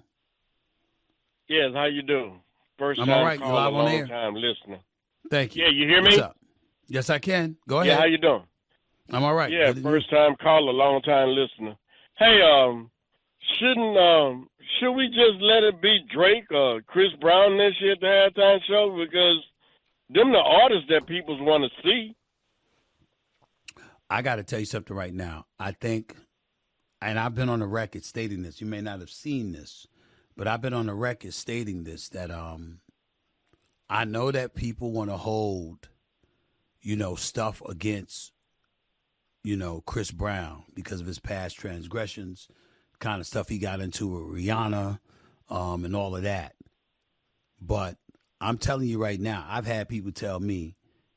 Yes, how you doing? First I'm time all right. You're caller, live on long air. time listener. Thank you. Yeah, you hear me? What's up? Yes, I can. Go ahead. Yeah, how you doing? I'm all right. Yeah, Good- first time caller, long time listener. Hey, um, shouldn't um, should we just let it be Drake or Chris Brown this year at the halftime show, because them the artists that people want to see? I got to tell you something right now. I think, and I've been on the record stating this. You may not have seen this, but I've been on the record stating this, that um, I know that people want to hold, you know, stuff against, you know, Chris Brown because of his past transgressions, kind of stuff he got into with Rihanna, um, and all of that. But I'm telling you right now, I've had people tell me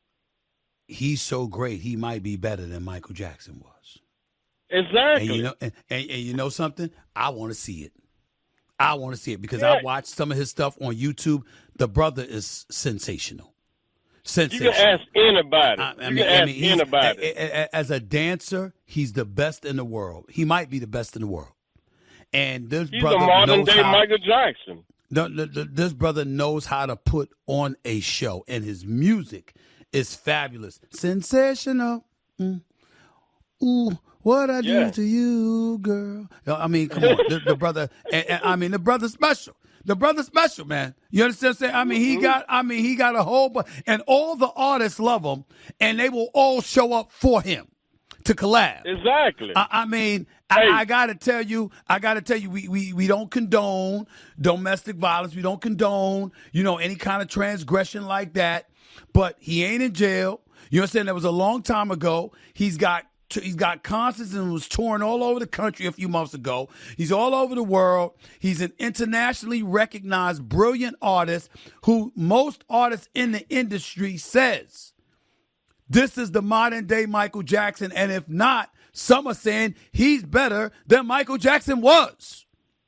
he's so great, he might be better than Michael Jackson was. Exactly. And you know, and, and, and you know something? I want to see it. I want to see it because yeah. I watched some of his stuff on YouTube. The brother is sensational. Sensational. You can ask anybody. I, I you mean, can ask I mean, anybody. A, a, a, as a dancer, he's the best in the world. He might be the best in the world. And this He's brother a modern knows day how, Michael Jackson. The, the, the, this brother knows how to put on a show, and his music is fabulous, sensational. Mm. Ooh, what I Yeah. do to you, girl? I mean, come on, the, the brother. And, and, I mean, the brother's special. The brother's special, man. You understand what I'm saying? I mean, he got. I mean, he got a whole. Bu- and all the artists love him, and they will all show up for him to collab. Exactly. I, I mean, Hey. I, I gotta tell you, I gotta tell you, we, we we don't condone domestic violence. We don't condone, you know, any kind of transgression like that. But he ain't in jail. You understand? That was a long time ago. He's got he's got concerts and was touring all over the country a few months ago. He's all over the world. He's an internationally recognized, brilliant artist who most artists in the industry says this is the modern day Michael Jackson, and if not, some are saying he's better than Michael Jackson was.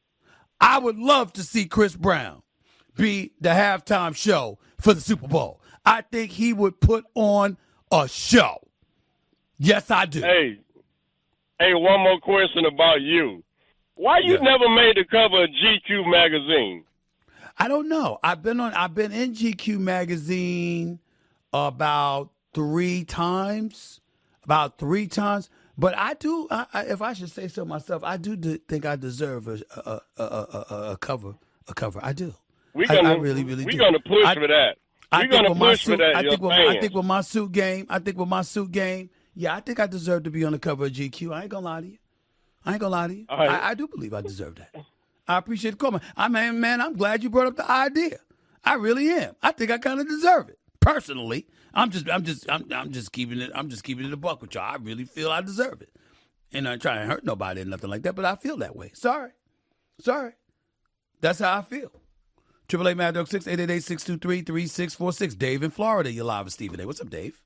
I would love to see Chris Brown be the halftime show for the Super Bowl. I think he would put on a show. Yes, I do. Hey, hey, one more question about you. Why you Yeah. never made the cover of G Q magazine? I don't know. I've been on. I've been in G Q magazine about three times. About three times. But I do. I, I, if I should say so myself, I do de- think I deserve a a, a, a, a, a cover. A cover. I do. We're I, gonna, I really, really we do. gonna push I, for that. I We're think gonna with my push for suit, that. I your think, with, fans. I think with my suit game, I think with my suit game, yeah, I think I deserve to be on the cover of G Q. I ain't gonna lie to you. I ain't gonna lie to you. All right. I, I do believe I deserve that. I appreciate the comment. I mean, man, I'm glad you brought up the idea. I really am. I think I kind of deserve it personally. I'm just, I'm just, I'm, I'm just keeping it. I'm just keeping it a buck with y'all. I really feel I deserve it, and I'm trying to hurt nobody or nothing like that. But I feel that way. Sorry, sorry. That's how I feel. Triple A Mad Dog six eight eight eight six two three three six four six. Dave in Florida, you're live with Stephen A. What's up, Dave?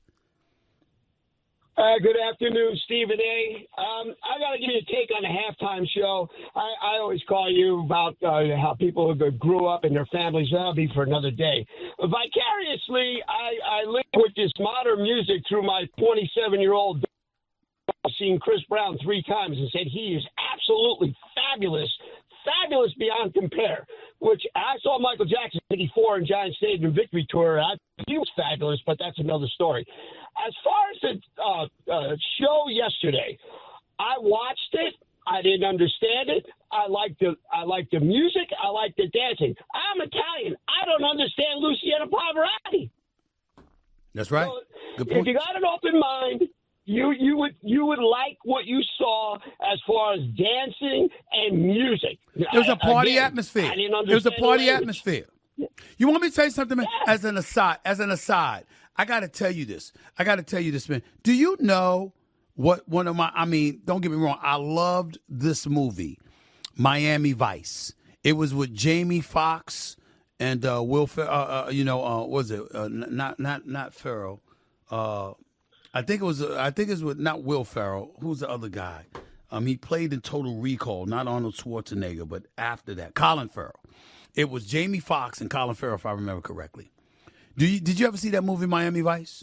Uh, good afternoon, Stephen A. Um, I got to give you a take on the halftime show. I, I always call you about uh, how people grew up and their families. That'll be for another day. Vicariously, I, I live with this modern music through my twenty-seven-year-old. I've seen Chris Brown three times and said he is absolutely fabulous, fabulous beyond compare. Which I saw Michael Jackson in eighty-four in Giant Stadium Victory Tour. I, he was fabulous, but that's another story. As far as the uh, uh, show yesterday, I watched it. I didn't understand it. I like the I like the music. I like the dancing. I'm Italian. I don't understand Luciano Pavarotti. That's right. So Good point. if you got an open mind, you you would you would like what you saw as far as dancing and music. It was a party Again, atmosphere. I didn't It was a understand party the language. atmosphere. You want me to tell you something, man? As an aside, as an aside, I got to tell you this. I got to tell you this, man. Do you know what one of my? I mean, don't get me wrong. I loved this movie, Miami Vice. It was with Jamie Foxx and uh, Will. Fer- uh, uh, you know, uh, what was it? Uh, not not not Ferrell. Uh, I think it was. Uh, I think it was with not Will Ferrell. Who's the other guy? Um, he played in Total Recall, not Arnold Schwarzenegger, but after that, Colin Farrell. It was Jamie Foxx and Colin Farrell, if I remember correctly. Do you did you ever see that movie Miami Vice?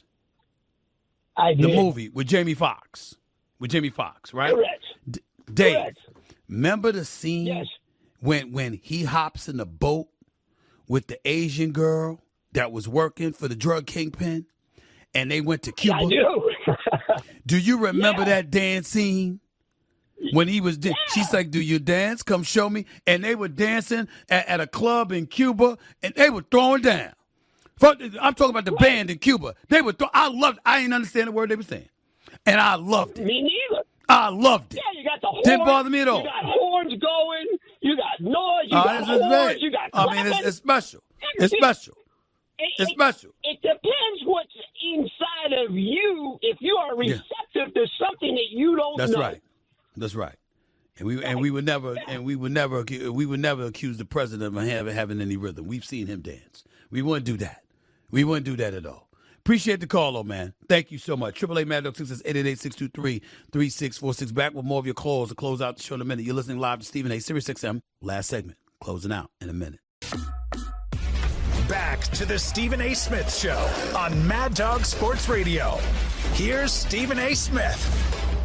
I did. The movie with Jamie Foxx, with Jamie Foxx, right? Correct. D- Dave, Correct. remember the scene Yes. when when he hops in the boat with the Asian girl that was working for the drug kingpin, and they went to Cuba? I do. Do you remember Yeah. that dance scene? When he was, da- she's like, "Do you dance? Come show me." And they were dancing at, at a club in Cuba, and they were throwing down. Fuck, I'm talking about the band in Cuba. They were. Throw- I loved. I didn't understand the word they were saying, and I loved it. Me neither. I loved it. Yeah, you got the horns. Didn't bother me at all. You got horns going. You got noise. You Oh, got this is horns. bad. You got I mean, it's, clapping. it's special. It's special. It, It's it- special. It depends what's inside of you. If you are Yeah. receptive to something that you don't That's know. right. That's right. And we and we would never and we would never we would never accuse the president of having having any rhythm. We've seen him dance. We wouldn't do that. We wouldn't do that at all. Appreciate the call, though, man. Thank you so much. Triple eight Mad Dog six is eight eight eight, six two three, three six four six. Back with more of your calls to close out the show in a minute. You're listening live to Stephen A. Sirius X M. Last segment. Closing out in a minute. Back to the Stephen A. Smith Show on Mad Dog Sports Radio. Here's Stephen A. Smith.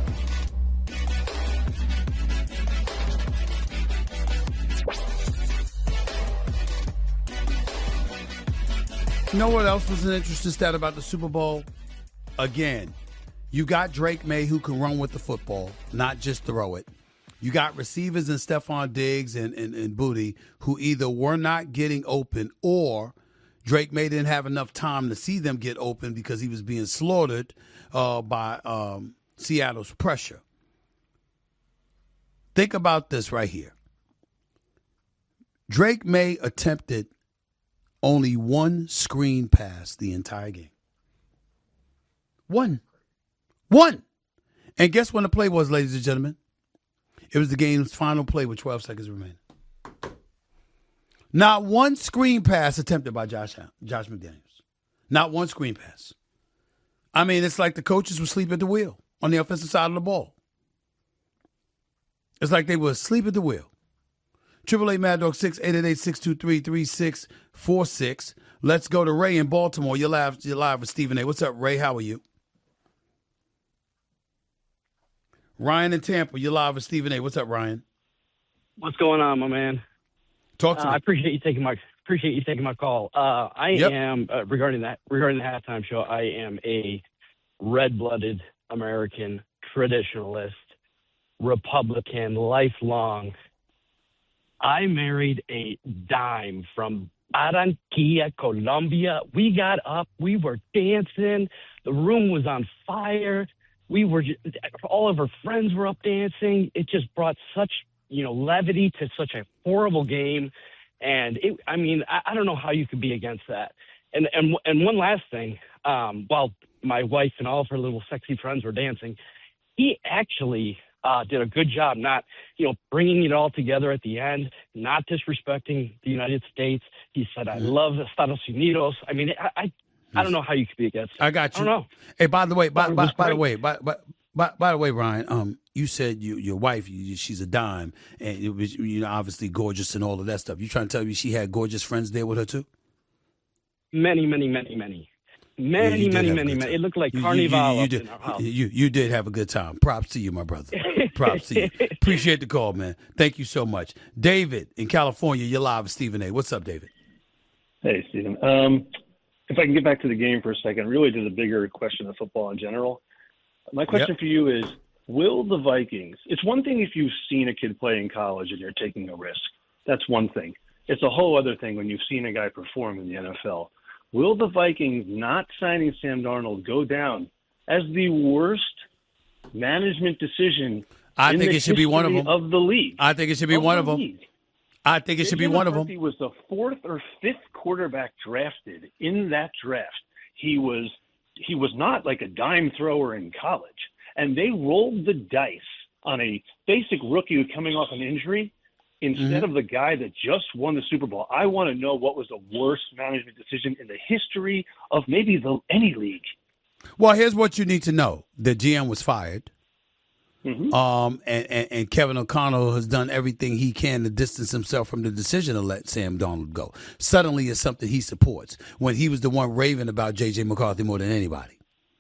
You know what else was an interesting stat about the Super Bowl? Again, you got Drake May who can run with the football, not just throw it. You got receivers in Stephon Diggs and, and, and Booty who either were not getting open or Drake May didn't have enough time to see them get open because he was being slaughtered uh, by um, Seattle's pressure. Think about this right here. Drake May attempted only one screen pass the entire game. One. One. And guess when the play was, ladies and gentlemen? It was the game's final play with twelve seconds remaining. Not one screen pass attempted by Josh Josh McDaniels. Not one screen pass. I mean, it's like the coaches were asleep at the wheel on the offensive side of the ball. It's like they were asleep at the wheel. Triple eight Mad Dog six eight eight eight six two three three six four six. Let's go to Ray in Baltimore. You're live. You're live with Stephen A. What's up, Ray? How are you? Ryan in Tampa. You're live with Stephen A. What's up, Ryan? What's going on, my man? Talk to uh, me. I appreciate you taking my appreciate you taking my call. Uh, I Yep. am uh, regarding that regarding the halftime show. I am a red-blooded American traditionalist, Republican, lifelong. I married a dime from Barranquilla, Colombia. We got up. We were dancing. The room was on fire. We were just, all of our friends were up dancing. It just brought such, you know, levity to such a horrible game. And it, I mean, I, I don't know how you could be against that. And and and one last thing, um, while my wife and all of her little sexy friends were dancing, he actually Uh, did a good job not, you know, bringing it all together at the end, not disrespecting the United States. He said, I love Estados Unidos. I mean, I I, I don't know how you could be against it. I got you. I don't know. Hey, by the way, by, It by, was by the great. way, by, by, by, by the way, Ryan, um, you said you, your wife, you, she's a dime, and it was, you know, obviously gorgeous and all of that stuff. You trying to tell me she had gorgeous friends there with her too? Many, many, many, many. Many, you did many, have a many, good many. time. It looked like You- you- Carnival you, you up did, in our house. You, you did have a good time. Props to you, my brother. Props to you. Appreciate the call, man. Thank you so much. David in California, you're live with Stephen A. What's up, David? Hey, Stephen. Um, if I can get back to the game for a second, really to the bigger question of football in general. My question Yep. for you is, will the Vikings – it's one thing if you've seen a kid play in college and you're taking a risk. That's one thing. It's a whole other thing when you've seen a guy perform in the N F L. Will the Vikings not signing Sam Darnold go down as the worst management decision I in think the it should be one of history them. of the league? I think it should be Of one the of them. league. I think it should be J J one of them. McCarthy was the fourth or fifth quarterback drafted in that draft. He was he was not like a dime thrower in college, and they rolled the dice on a basic rookie who's coming off an injury instead Mhm. of the guy that just won the Super Bowl. I want to know what was the worst management decision in the history of maybe the any league. Well, here's what you need to know. The G M was fired. Mhm. Um, and, and, and Kevin O'Connell has done everything he can to distance himself from the decision to let Sam Darnold go. Suddenly it's something he supports when he was the one raving about J J McCarthy more than anybody.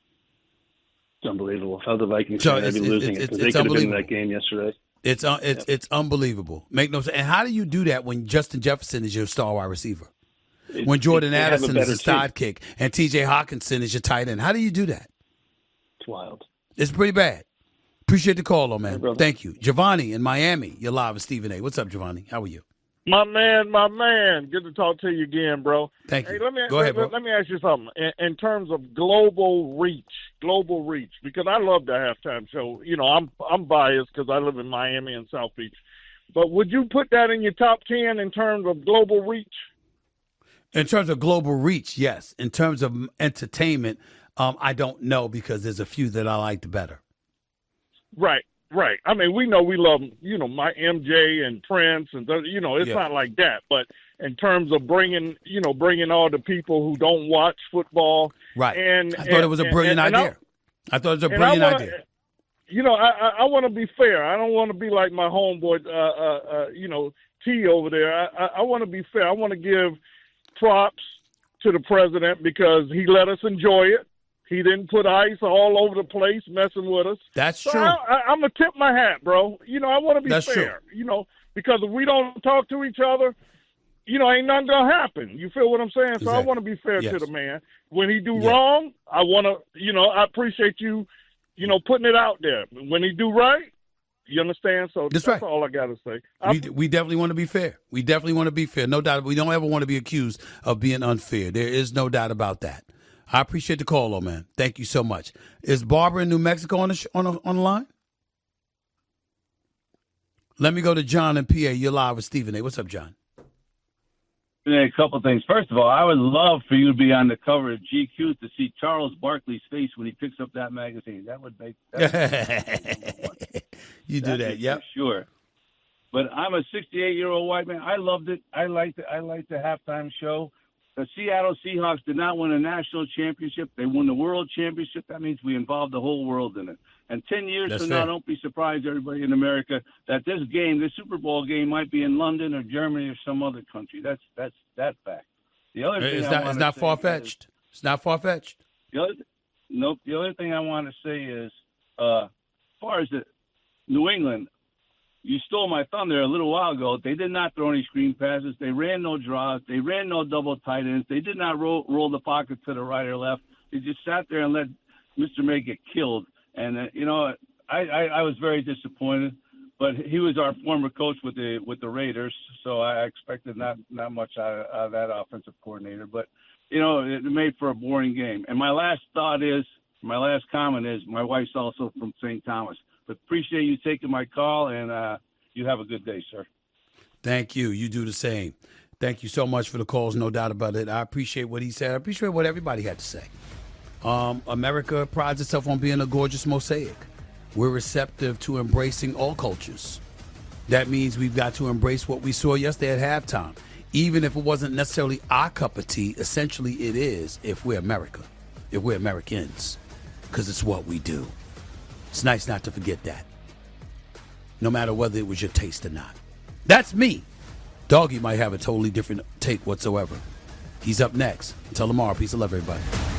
It's unbelievable how the Vikings So are it's- be it's- losing it's- it because it's they could have been in unbelievable. that game yesterday. It's uh, it's it's unbelievable. Make no sense. And how do you do that when Justin Jefferson is your star wide receiver? It- When Jordan it- they have a Addison is a better team. sidekick and T J Hawkinson is your tight end? How do you do that? It's wild. It's pretty bad. Appreciate the call, though, man. brother. Thank you. Giovanni in Miami. You're live with Stephen A. What's up, Giovanni? How are you? My man, my man. Good to talk to you again, bro. Thank you. Hey, let me Go ahead, let, bro. let me ask you something. In, in terms of global reach, global reach, because I love the halftime show. You know, I'm I'm biased because I live in Miami and South Beach. But would you put that in your top ten in terms of global reach? In terms of global reach, yes. In terms of entertainment, um, I don't know because there's a few that I liked better. Right. Right. I mean, we know we love, you know, my M J and Prince, and th- you know, it's Yeah. not like that. But in terms of bringing, you know, bringing all the people who don't watch football, Right. And I thought it was a brilliant and, and, and idea. I, I thought it was a and brilliant I wanna, idea. You know, I I, I want to be fair. I don't want to be like my homeboy, uh, uh, uh, you know, T over there. I I, I want to be fair. I want to give props to the president because he let us enjoy it. He didn't put ice all over the place messing with us. That's so true. I, I, I'm going to tip my hat, bro. You know, I want to be That's fair, true. you know, because if we don't talk to each other, you know, ain't nothing going to happen. You feel what I'm saying? So I Exactly. want to be fair Yes. to the man. When he do Yeah. wrong, I want to, you know, I appreciate you, you know, putting it out there. When he do right, you understand? So That's that's, right. all I got to say. I, We, we definitely want to be fair. We definitely want to be fair. No doubt. We don't ever want to be accused of being unfair. There is no doubt about that. I appreciate the call, though, man. Thank you so much. Is Barbara in New Mexico on the sh- on, the, on the line? Let me go to John in P A. You're live with Stephen A. What's up, John? A couple things. First of all, I would love for you to be on the cover of G Q to see Charles Barkley's face when he picks up that magazine. That would make that You do that, for yep. sure. But I'm a sixty-eight-year-old white man. I loved it. I liked it. I liked the halftime show. The Seattle Seahawks did not win a national championship. They won the world championship. That means we involved the whole world in it. And ten years That's from fair. now, don't be surprised, everybody in America, that this game, this Super Bowl game, might be in London or Germany or some other country. That's that's that fact. The other thing It's I not, wanna it's not say far fetched. It's not far fetched. The other, nope. The other thing I want to say is, uh, as far as the New England, you stole my thunder a little while ago. They did not throw any screen passes. They ran no draws. They ran no double tight ends. They did not roll, roll the pocket to the right or left. They just sat there and let Mister May get killed. And uh, you know, I, I, I was very disappointed. But he was our former coach with the with the Raiders, so I expected not not much out of, out of that offensive coordinator. But you know, it made for a boring game. And my last thought is, my last comment is, my wife's also from Saint Thomas. But appreciate you taking my call, and uh, you have a good day, sir. Thank you. You do the same. Thank you so much for the calls, no doubt about it. I appreciate what he said. I appreciate what everybody had to say. Um, America prides itself on being a gorgeous mosaic. We're receptive to embracing all cultures. That means we've got to embrace what we saw yesterday at halftime. Even if it wasn't necessarily our cup of tea, essentially it is if we're America, if we're Americans, because it's what we do. It's nice not to forget that, no matter whether it was your taste or not. That's me. Doggy might have a totally different take whatsoever. He's up next. Until tomorrow, peace and love, everybody.